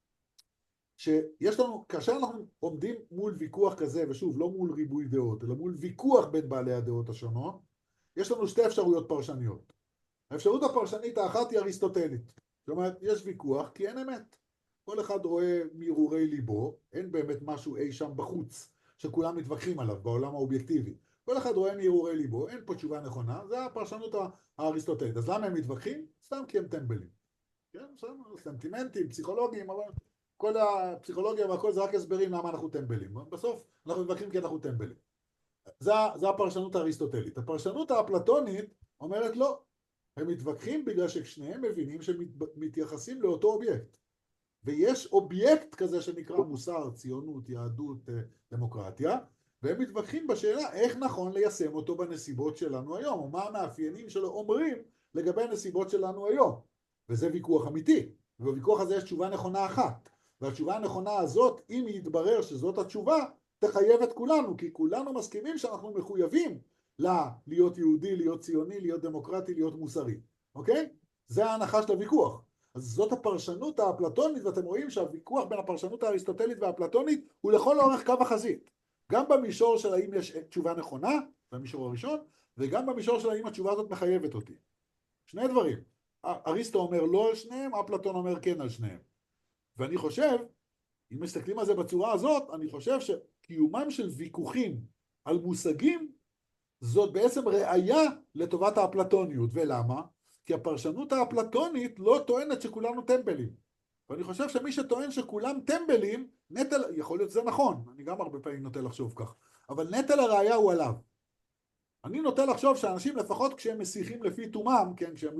שיש לנו, כאשר אנחנו עומדים מול ויכוח כזה, ושוב, לא מול ריבוי דעות, אלא מול ויכוח בין בעלי הדעות השונות, יש לנו שתי אפשרויות פרשניות. האפשרות הפרשנית האחת היא אריסטוטלית. זאת אומרת, יש ויכוח כי אין אמת. כל אחד רואה מהרהורי ליבו, אין באמת משהו אי שם בחוץ שכולם מתווכחים עליו בעולם האובייקטיבי. כל אחד רואה מהרהורי ליבו, אין פה תשובה נכונה, זה הפרשנות האריסטוטלית. אז למה הם מתווכחים? סתם כי הם טמבלים. כן, סנטימנטים, פסיכולוגים, אבל כל הפסיכולוגיה והכל זה רק הסברים למה אנחנו טמבלים. בסוף אנחנו מתווכחים כי אנחנו טמבלים. זה הפרשנות האריסטוטלית. הפרשנות האפלטונית אומרת לא. הם מתווכחים בגלל ששניהם מבינים שמתייחסים לאותו אובייקט. ויש אובייקט כזה שנקרא מוסר, ציונות, יהדות, דמוקרטיה, והם מתווכחים בשאלה איך נכון ליישם אותו בנסיבות שלנו היום, או מה המאפיינים שלו אומרים לגבי הנסיבות שלנו היום. וזה ויכוח אמיתי. ובוויכוח הזה יש תשובה נכונה אחת. והתשובה הנכונה הזאת, אם יתברר שזאת התשובה, תחייב את כולנו, כי כולנו מסכימים שאנחנו מחויבים להיות יהודי, להיות ציוני, להיות דמוקרטי, להיות מוסרי. אוקיי? זה ההנחה של הוויכוח. אז זאת הפרשנות האפלטונית, ואתם רואים שהוויכוח בין הפרשנות האריסטוטלית והאפלטונית הוא לכל אורך קו החזית. גם במישור של האם יש תשובה נכונה, במישור הראשון, וגם במישור של האם התשובה הזאת מחייבת אותי. שני דברים. אריסטו אומר לא על שניהם, אפלטון אומר כן על שניהם. ואני חושב, אם מסתכלים על זה בצורה הזאת, אני חושב שקיומם של ויכוחים על מושגים, זאת בעצם ראייה לטובת האפלטוניות. ולמה? כי הפרשנות האפלטונית לא טוענת שכולנו טמבלים. ואני חושב שמי שטוען שכולם טמבלים, יכול להיות זה נכון, אני גם הרבה פעמים נוטה לחשוב כך, אבל נטל הראייה הוא עליו. אני נוטה לחשוב שאנשים לפחות כשהם מסיחים לפי תומם, כן, כשהם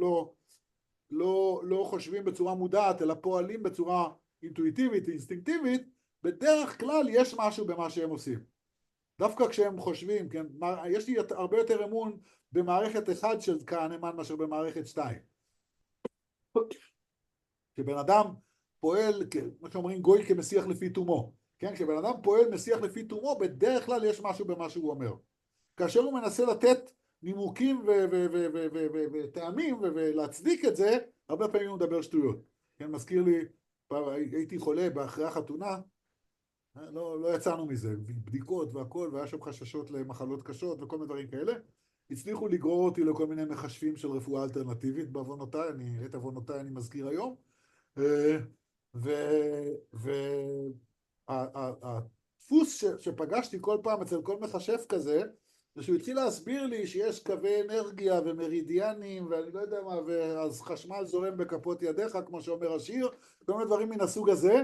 לא חושבים בצורה מודעת, אלא פועלים בצורה אינטואיטיבית, אינסטינקטיבית, בדרך כלל יש משהו במה שהם עושים. דווקא כשהם חושבים, כן, יש לי הרבה יותר אמון במערכת אחד של כהנמן מאשר במערכת 2. כשבן אדם פועל, מה שאומרים גוי כמסיח לפי תומו, כן, כשבן אדם פועל מסיח לפי תומו, בדרך כלל יש משהו במה שהוא אומר. כאשר הוא מנסה לתת נימוקים וטעמים ולהצדיק את זה, הרבה פעמים הוא מדבר שטויות. כן, מזכיר לי, הייתי חולה אחרי החתונה, לא יצאנו מזה, בדיקות והכל, והיה שם חששות למחלות קשות וכל מיני דברים כאלה. הצליחו לגרור אותי לכל מיני מחשבים של רפואה אלטרנטיבית בעוונותיי, את עוונותיי אני מזכיר היום. והדפוס שפגשתי כל פעם אצל כל מחשב כזה, זה שהוא התחיל להסביר לי שיש קווי אנרגיה ומרידיאנים ואני לא יודע מה, ואז חשמל זורם בכפות ידיך, כמו שאומר השיר, כל מיני דברים מן הסוג הזה,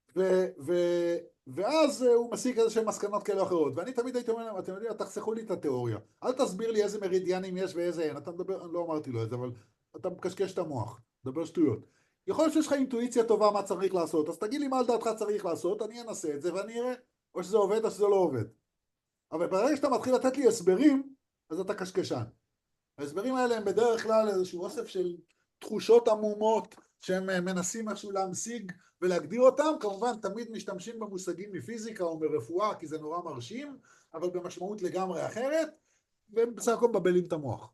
ואז הוא מסיק איזשהם מסקנות כאלה או אחרות, ואני תמיד הייתי אומר להם, אתם יודעים, תחסכו לי את התיאוריה, אל תסביר לי איזה מרידיאנים יש ואיזה אין, אתה מדבר, לא אמרתי לו את זה, אבל אתה מקשקש את המוח, מדבר שטויות. יכול להיות שיש לך אינטואיציה טובה מה צריך לעשות, אז תגיד לי מה על דעתך צריך לעשות, אני אנסה את זה ואני אראה, או שזה עובד או שזה לא עובד. אבל ברגע שאתה מתחיל לתת לי הסברים, אז אתה קשקשן. ההסברים האלה הם בדרך כלל איזשהו אוסף של תחושות עמומות, שהם מנסים משהו להמשיג ולהגדיר אותם, כמובן תמיד משתמשים במושגים מפיזיקה או מרפואה, כי זה נורא מרשים, אבל במשמעות לגמרי אחרת, והם בסך הכל מבלבלים את המוח.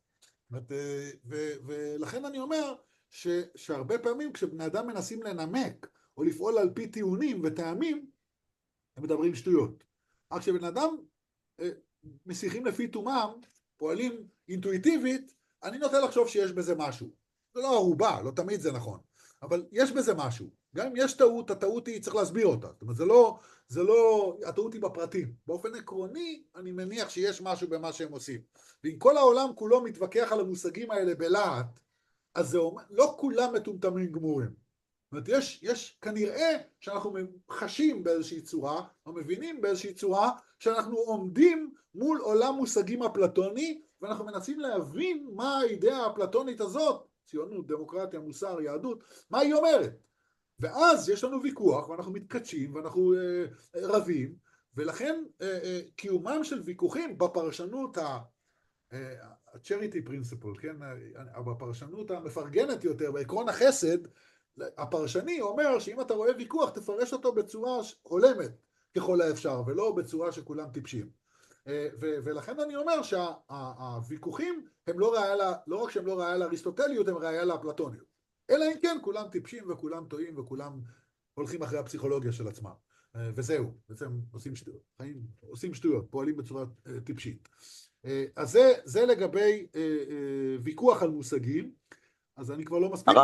ולכן אני אומר שהרבה פעמים כשבני אדם מנסים לנמק, או לפעול על פי טיעונים וטעמים, הם מדברים שטויות. רק כשבן אדם משיחים לפי תומם, פועלים אינטואיטיבית, אני נוטה לחשוב שיש בזה משהו. זה לא ערובה, לא תמיד זה נכון, אבל יש בזה משהו. גם אם יש טעות, הטעות היא, צריך להסביר אותה. זאת אומרת, זה לא, הטעות היא בפרטים. באופן עקרוני, אני מניח שיש משהו במה שהם עושים. ואם כל העולם כולו מתווכח על המושגים האלה בלהט, אז זה אומר, לא כולם מטומטמים גמורים. זאת אומרת, יש כנראה שאנחנו חשים באיזושהי צורה, או מבינים באיזושהי צורה, שאנחנו עומדים מול עולם מושגים אפלטוני, ואנחנו מנסים להבין מה האידאה האפלטונית הזאת, ציונות, דמוקרטיה, מוסר, יהדות, מה היא אומרת. ואז יש לנו ויכוח, ואנחנו מתקדשים, ואנחנו רבים, ולכן קיומם של ויכוחים בפרשנות ה-charity principle, כן? בפרשנות המפרגנת יותר, בעקרון החסד, הפרשני אומר שאם אתה רואה ויכוח, תפרש אותו בצורה הולמת ככל האפשר, ולא בצורה שכולם טיפשים. ולכן אני אומר שהוויכוחים הם לא רק שהם לא ראיה לאריסטוטליות, הם ראיה לאפלטוניות. אלא אם כן, כולם טיפשים וכולם טועים וכולם הולכים אחרי הפסיכולוגיה של עצמם. וזהו, בעצם עושים שטויות, פועלים בצורה טיפשית. אז זה לגבי ויכוח על מושגים, אז אני כבר לא מספיק.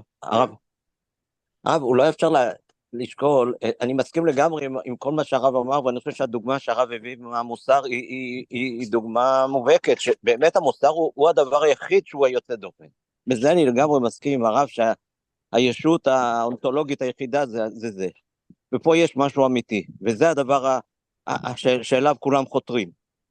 הרב, אולי אפשר לשקול, אני מסכים לגמרי עם כל מה שהרב אמר, ואני חושב שהדוגמה שהרב הביא מהמוסר היא דוגמה מובהקת, שבאמת המוסר הוא הדבר היחיד שהוא היוצא דופן. בזה אני לגמרי מסכים עם הרב שהישות האונתולוגית היחידה זה. ופה יש משהו אמיתי, וזה הדבר שאליו כולם חותרים,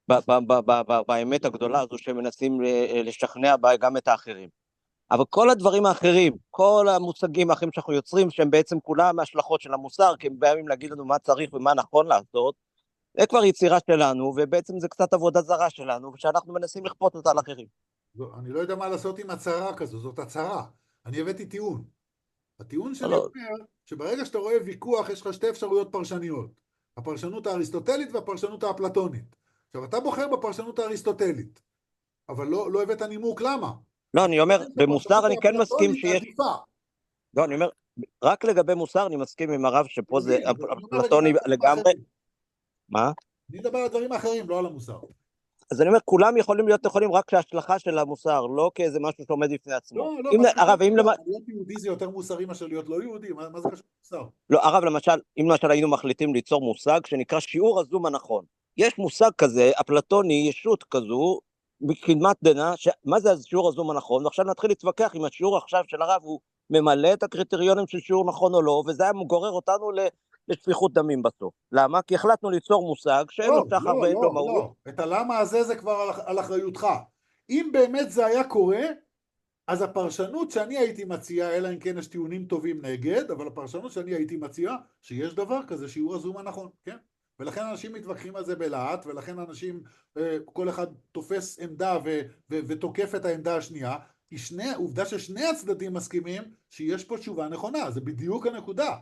באמת הגדולה הזו שמנסים לשכנע בה גם את האחרים. אבל כל הדברים האחרים, כל המושגים האחרים שאנחנו יוצרים, שהם בעצם כולם השלכות של המוסר, כי הם באים להגיד לנו מה צריך ומה נכון לעשות, זה כבר יצירה שלנו, ובעצם זה קצת עבודה זרה שלנו, ושאנחנו מנסים לכפות אותה על אחרים. אני לא יודע מה לעשות עם הצהרה כזו, זאת הצהרה. אני הבאתי טיעון. הטיעון שלי אומר שברגע שאתה רואה ויכוח, יש לך שתי אפשרויות פרשניות. הפרשנות האריסטוטלית והפרשנות האפלטונית. עכשיו, אתה בוחר בפרשנות האריסטוטלית, אבל לא הבאת נימוק למה. לא, אני אומר, במוסר אני כן מסכים שיש... לא, אני אומר, רק לגבי מוסר אני מסכים עם הרב שפה זה אפלטוני לגמרי. מה? אני מדבר על דברים אחרים, לא על המוסר. אז אני אומר, כולם יכולים להיות נכונים רק כשהשלכה של המוסר, לא כאיזה משהו שעומד בפני עצמו. לא, הרב, אם להיות יהודי זה יותר מוסרי מאשר להיות לא יהודי, מה זה קשור למוסר? לא, הרב, אם למשל היינו מחליטים ליצור מושג שנקרא שיעור הזום הנכון. יש מושג כזה, אפלטוני, ישות כזו, בקדמת דנא, מה זה השיעור הזום הנכון? ועכשיו נתחיל להתווכח אם השיעור עכשיו של הרב הוא ממלא את הקריטריונים של שיעור נכון או לא, וזה היה מגורר אותנו לשפיכות דמים בסוף. למה? כי החלטנו ליצור מושג שאין לו שחר ואין לו מהות. לא, את הלמה הזה זה כבר על אחריותך. אם באמת זה היה קורה, אז הפרשנות שאני הייתי מציע, אלא אם כן יש טיעונים טובים נגד, אבל הפרשנות שאני הייתי מציע, שיש דבר כזה, שיעור הזום הנכון, כן? ולכן אנשים מתווכחים על זה בלהט, ולכן אנשים, כל אחד תופס עמדה ותוקף את העמדה השנייה, כי עובדה ששני הצדדים מסכימים שיש פה תשובה נכונה, זה בדיוק הנקודה.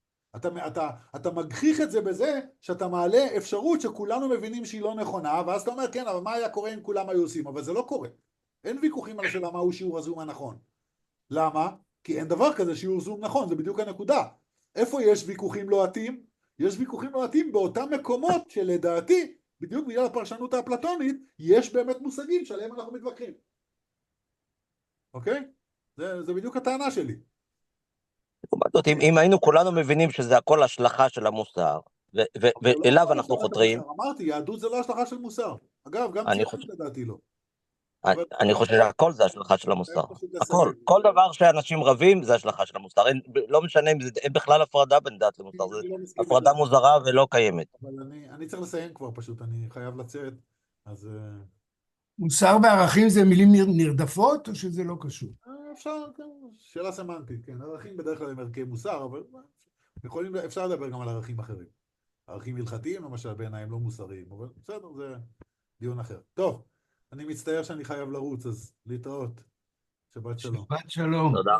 אתה מגחיך את זה בזה שאתה מעלה אפשרות שכולנו מבינים שהיא לא נכונה, ואז אתה אומר, כן, אבל מה היה קורה אם כולם היו עושים? אבל זה לא קורה. אין ויכוחים על השאלה מהו שיעור הזום הנכון. למה? כי אין דבר כזה שיעור זום נכון, זה בדיוק הנקודה. איפה יש ויכוחים לוהטים? יש ויכוחים לוהטים באותם מקומות שלדעתי, בדיוק בגלל הפרשנות האפלטונית, יש באמת מושגים שעליהם אנחנו מתווכחים. אוקיי? זה בדיוק הטענה שלי. לעומת זאת, אם היינו כולנו מבינים שזה הכל השלכה של המוסר, ואליו אנחנו חותרים, אמרתי, יהדות זה לא השלכה של מוסר. אגב, גם ציונות לדעתי לא. אני חושב שהכל זה השלכה של המוסר. הכל. כל דבר שאנשים רבים זה השלכה של המוסר. לא משנה אם זה בכלל הפרדה בין דת למוסר. זה הפרדה מוזרה ולא קיימת. אבל אני צריך לסיים כבר פשוט, אני חייב לצאת. אז... מוסר וערכים זה מילים נרדפות או שזה לא קשור? אפשר, שאלה סמנטית, כן. ערכים בדרך כלל הם ערכי מוסר, אבל אפשר לדבר גם על ערכים אחרים. ערכים הלכתיים, למשל, בעיניי הם לא מוסריים, אבל בסדר, זה דיון אחר. טוב, אני מצטער שאני חייב לרוץ, אז להתראות. שבת שלום. שבת שלום. תודה.